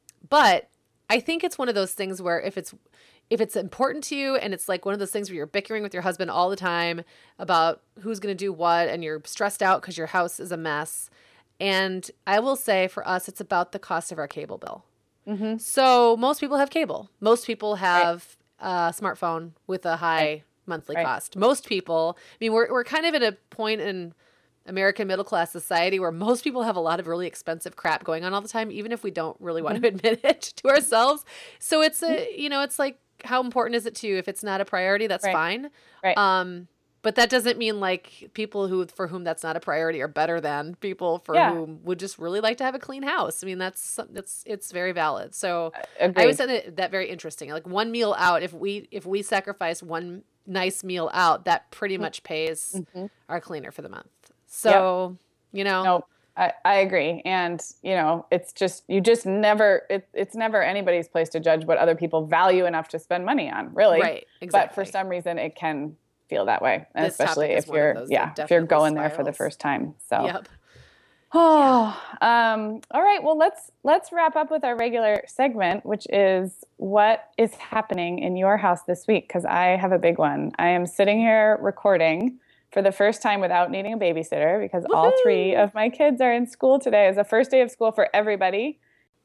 but I think it's one of those things where if it's if it's important to you and it's like one of those things where you're bickering with your husband all the time about who's going to do what and you're stressed out because your house is a mess. And I will say for us, it's about the cost of our cable bill. Mm-hmm. So most people have cable. Most people have right. a smartphone with a high right. monthly right. cost. Most people, I mean, we're we're kind of at a point in American middle class society where most people have a lot of really expensive crap going on all the time, even if we don't really want to admit it to ourselves. So it's a, you know, it's like, how important is it to you? If it's not a priority, that's right. fine. Right. Um, But that doesn't mean like people who for whom that's not a priority are better than people for Yeah. whom would just really like to have a clean house. I mean, that's that's it's very valid. So Agreed. I always find that, that very interesting. Like one meal out, if we if we sacrifice one nice meal out, that pretty much pays Mhm. our cleaner for the month. So you know, No, I, I agree. And, you know, it's just, you just never, it, it's never anybody's place to judge what other people value enough to spend money on, really. right? Exactly. But for some reason, it can feel that way, and This especially topic is if one of you're, those that yeah, if you're definitely going there for the spirals. first time. So, Yep. oh, um, all right. Well, let's let's wrap up with our regular segment, which is what is happening in your house this week? Because I have a big one. I am sitting here recording for the first time without needing a babysitter because all three Woohoo! of my kids are in school today. It's the first day of school for everybody.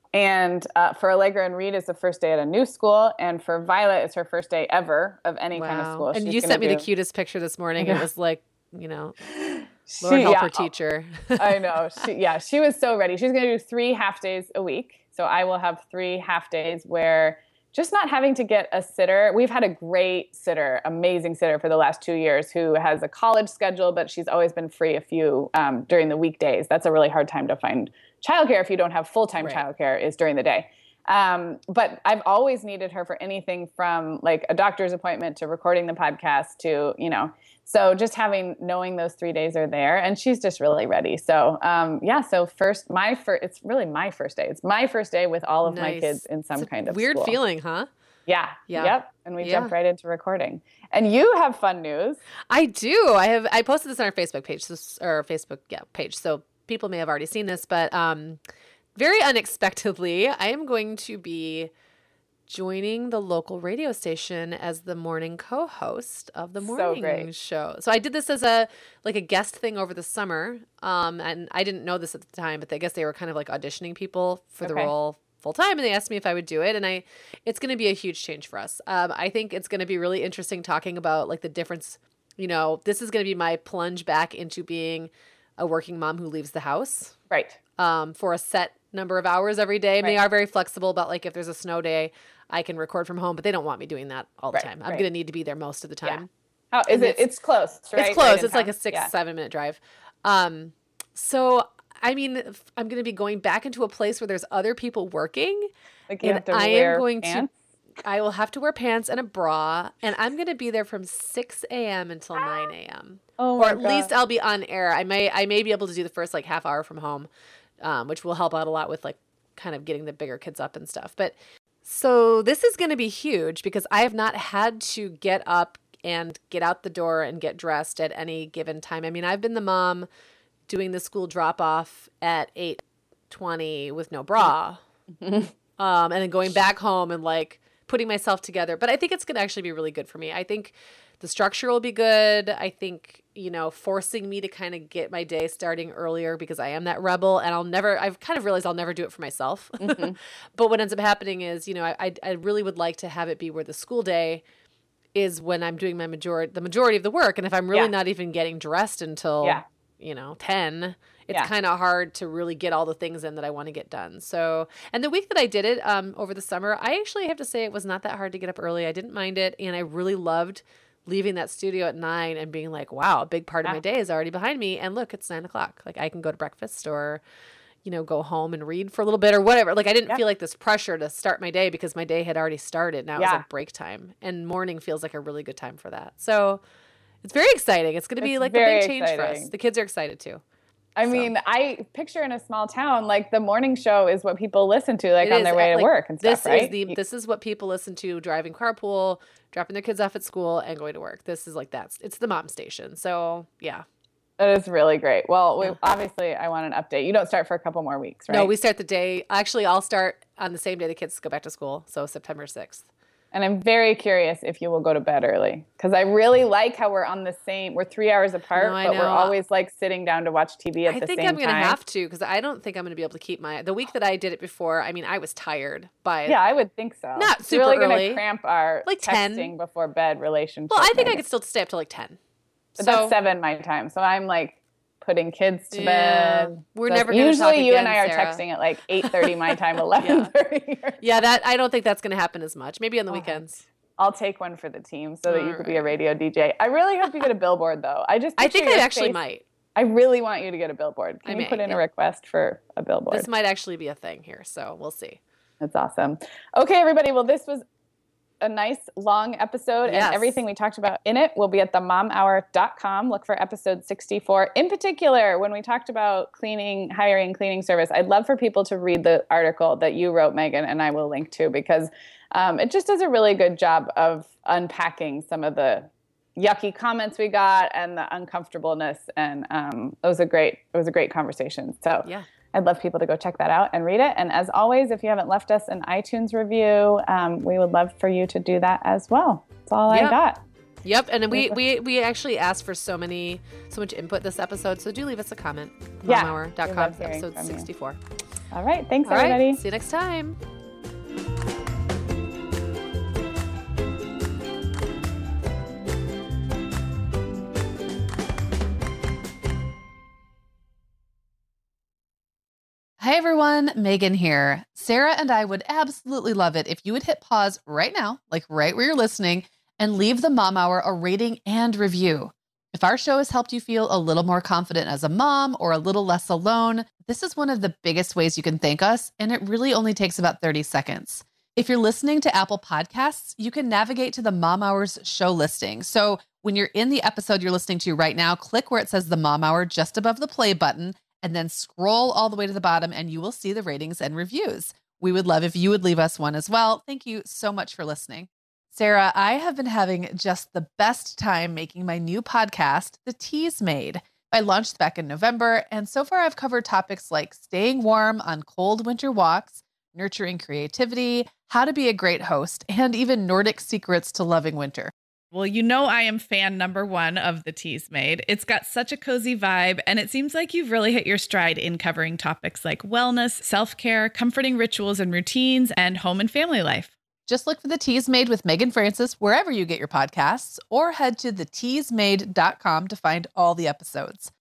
And uh, for Allegra and Reed, it's the first day at a new school. And for Violet, it's her first day ever of any kind of Wow. school. And She's you gonna sent me the do- cutest picture this morning. I It know. was like, you know, She- Lord help yeah, her teacher. I know. She, yeah, she was so ready. She's going to do three half days a week. So I will have three half days where just not having to get a sitter. We've had a great sitter, amazing sitter for the last two years who has a college schedule, but she's always been free a few um, during the weekdays. That's a really hard time to find childcare if you don't have full-time Right. childcare is during the day. Um, but I've always needed her for anything from like a doctor's appointment to recording the podcast to, you know, so just having, knowing those three days are there and she's just really ready. So, um, yeah, so first, my first, it's really my first day. It's my first day with all of my Nice. kids in some It's a kind of weird school. feeling, huh? Yeah. Yeah. Yep. And we Yeah. jumped right into recording. And you have fun news. I do. I have. I posted this on our Facebook page, so, or Facebook yeah page. So people may have already seen this, but um, very unexpectedly, I am going to be joining the local radio station as the morning co-host of the So morning great. show. So I did this as a like a guest thing over the summer, um, and I didn't know this at the time, but I guess they were kind of like auditioning people for the Okay. role full time, and they asked me if I would do it, and I, it's going to be a huge change for us. Um, I think it's going to be really interesting talking about like the difference. You know, this is going to be my plunge back into being a working mom who leaves the house Right. um, for a set number of hours every day. And They Right. are very flexible about like if there's a snow day, I can record from home, but they don't want me doing that all the Right, time. I'm right. going to need to be there most of the Yeah. time. How is And it? it's- It's close, right? It's close. Right in It's like a town. six, Yeah. seven minute drive. Um, so, I mean, f- I'm going to be going back into a place where there's other people working. Like you and have to I am wear going pants. to, I will have to wear pants and a bra, and I'm going to be there from six a.m. until nine a.m. Oh or my at least God. I'll be on air. I may, I may be able to do the first like half hour from home, um, which will help out a lot with like kind of getting the bigger kids up and stuff. But so this is going to be huge because I have not had to get up and get out the door and get dressed at any given time. I mean, I've been the mom doing the school drop off at eight twenty with no bra, um, and then going back home and like putting myself together. But I think it's going to actually be really good for me. I think the structure will be good. I think, you know, forcing me to kind of get my day starting earlier because I am that rebel, and I'll never, I've kind of realized I'll never do it for myself. Mhm. But what ends up happening is, you know, I, I, I really would like to have it be where the school day is when I'm doing my majority, the majority of the work. And if I'm really Yeah. not even getting dressed until, Yeah. you know, ten, it's Yeah. kind of hard to really get all the things in that I want to get done. So, and the week that I did it um, over the summer, I actually have to say it was not that hard to get up early. I didn't mind it. And I really loved leaving that studio at nine and being like, wow, a big part of Yeah. my day is already behind me. And look, it's nine o'clock. Like I can go to breakfast or, you know, go home and read for a little bit or whatever. Like I didn't Yeah. feel like this pressure to start my day because my day had already started. Now it was Yeah. like break time, and morning feels like a really good time for that. So it's very exciting. It's going to be It's like a very big change for us. exciting. The kids are excited too. I So. mean, I picture in a small town, like the morning show is what people listen to, like It on is, their way uh, to like, work and This stuff, right? is the this is what people listen to driving carpool, dropping their kids off at school, and going to work. This is like that's it's the mom station. So yeah. That is really great. Well, we, Yeah. obviously, I want an update. You don't start for a couple more weeks, right? No, we start the day. Actually, I'll start on the same day the kids go back to school. So September sixth. And I'm very curious if you will go to bed early because I really like how we're on the same. We're three hours apart, No, I but we're know. always like sitting down to watch T V at I the think same I'm going to time. have to because I don't think I'm going to be able to keep my the week that I did it before. I mean, I was tired by Yeah, I would think so. Not It's super really early. to cramp our Like ten. texting before bed relationship. Well, I think I Megan. could still stay up till like ten. But So that's seven my time, so I'm like putting kids to Yeah. bed. We're So never gonna usually talk you and again, I are Sarah. texting at like eight thirty my time, eleven thirty. yeah, that I don't think that's going to happen as much. Maybe on the Oh. weekends. I'll take one for the team so that All you could be right. a radio D J. I really hope you get a billboard, though. I just I think picture I your actually face. might. I really want you to get a billboard. Can I you may, put in yeah. a request for a billboard? This might actually be a thing here, so we'll see. That's awesome. Okay, everybody. Well, this was a nice long episode, Yes. and everything we talked about in it will be at the mom hour dot com. Look for episode sixty-four. In particular, when we talked about cleaning, hiring cleaning service, I'd love for people to read the article that you wrote, Megan, and I will link to, because um, it just does a really good job of unpacking some of the yucky comments we got and the uncomfortableness. And um, it was a great, it was a great conversation. So Yeah. I'd love people to go check that out and read it. And as always, if you haven't left us an iTunes review, um, we would love for you to do that as well. That's all Yep. I got. Yep, and we, we we actually asked for so many so much input this episode, so do leave us a comment. Yeah, mom hour dot we com, love hearing episode from you. sixty-four. All right. Thanks, All right, everybody. see you next time. Hi everyone, Megan here. Sarah and I would absolutely love it if you would hit pause right now, like right where you're listening, and leave the Mom Hour a rating and review. If our show has helped you feel a little more confident as a mom or a little less alone, this is one of the biggest ways you can thank us, and it really only takes about thirty seconds. If you're listening to Apple Podcasts, you can navigate to the Mom Hour's show listing. So when you're in the episode you're listening to right now, click where it says the Mom Hour just above the play button, and then scroll all the way to the bottom and you will see the ratings and reviews. We would love if you would leave us one as well. Thank you so much for listening. Sarah, I have been having just the best time making my new podcast, The Teas Made. I launched back in November, and so far I've covered topics like staying warm on cold winter walks, nurturing creativity, how to be a great host, and even Nordic secrets to loving winter. Well, you know, I am fan number one of The Teas Made. It's got such a cozy vibe, and it seems like you've really hit your stride in covering topics like wellness, self-care, comforting rituals and routines, and home and family life. Just look for The Teas Made with Megan Francis wherever you get your podcasts, or head to the teas made dot com to find all the episodes.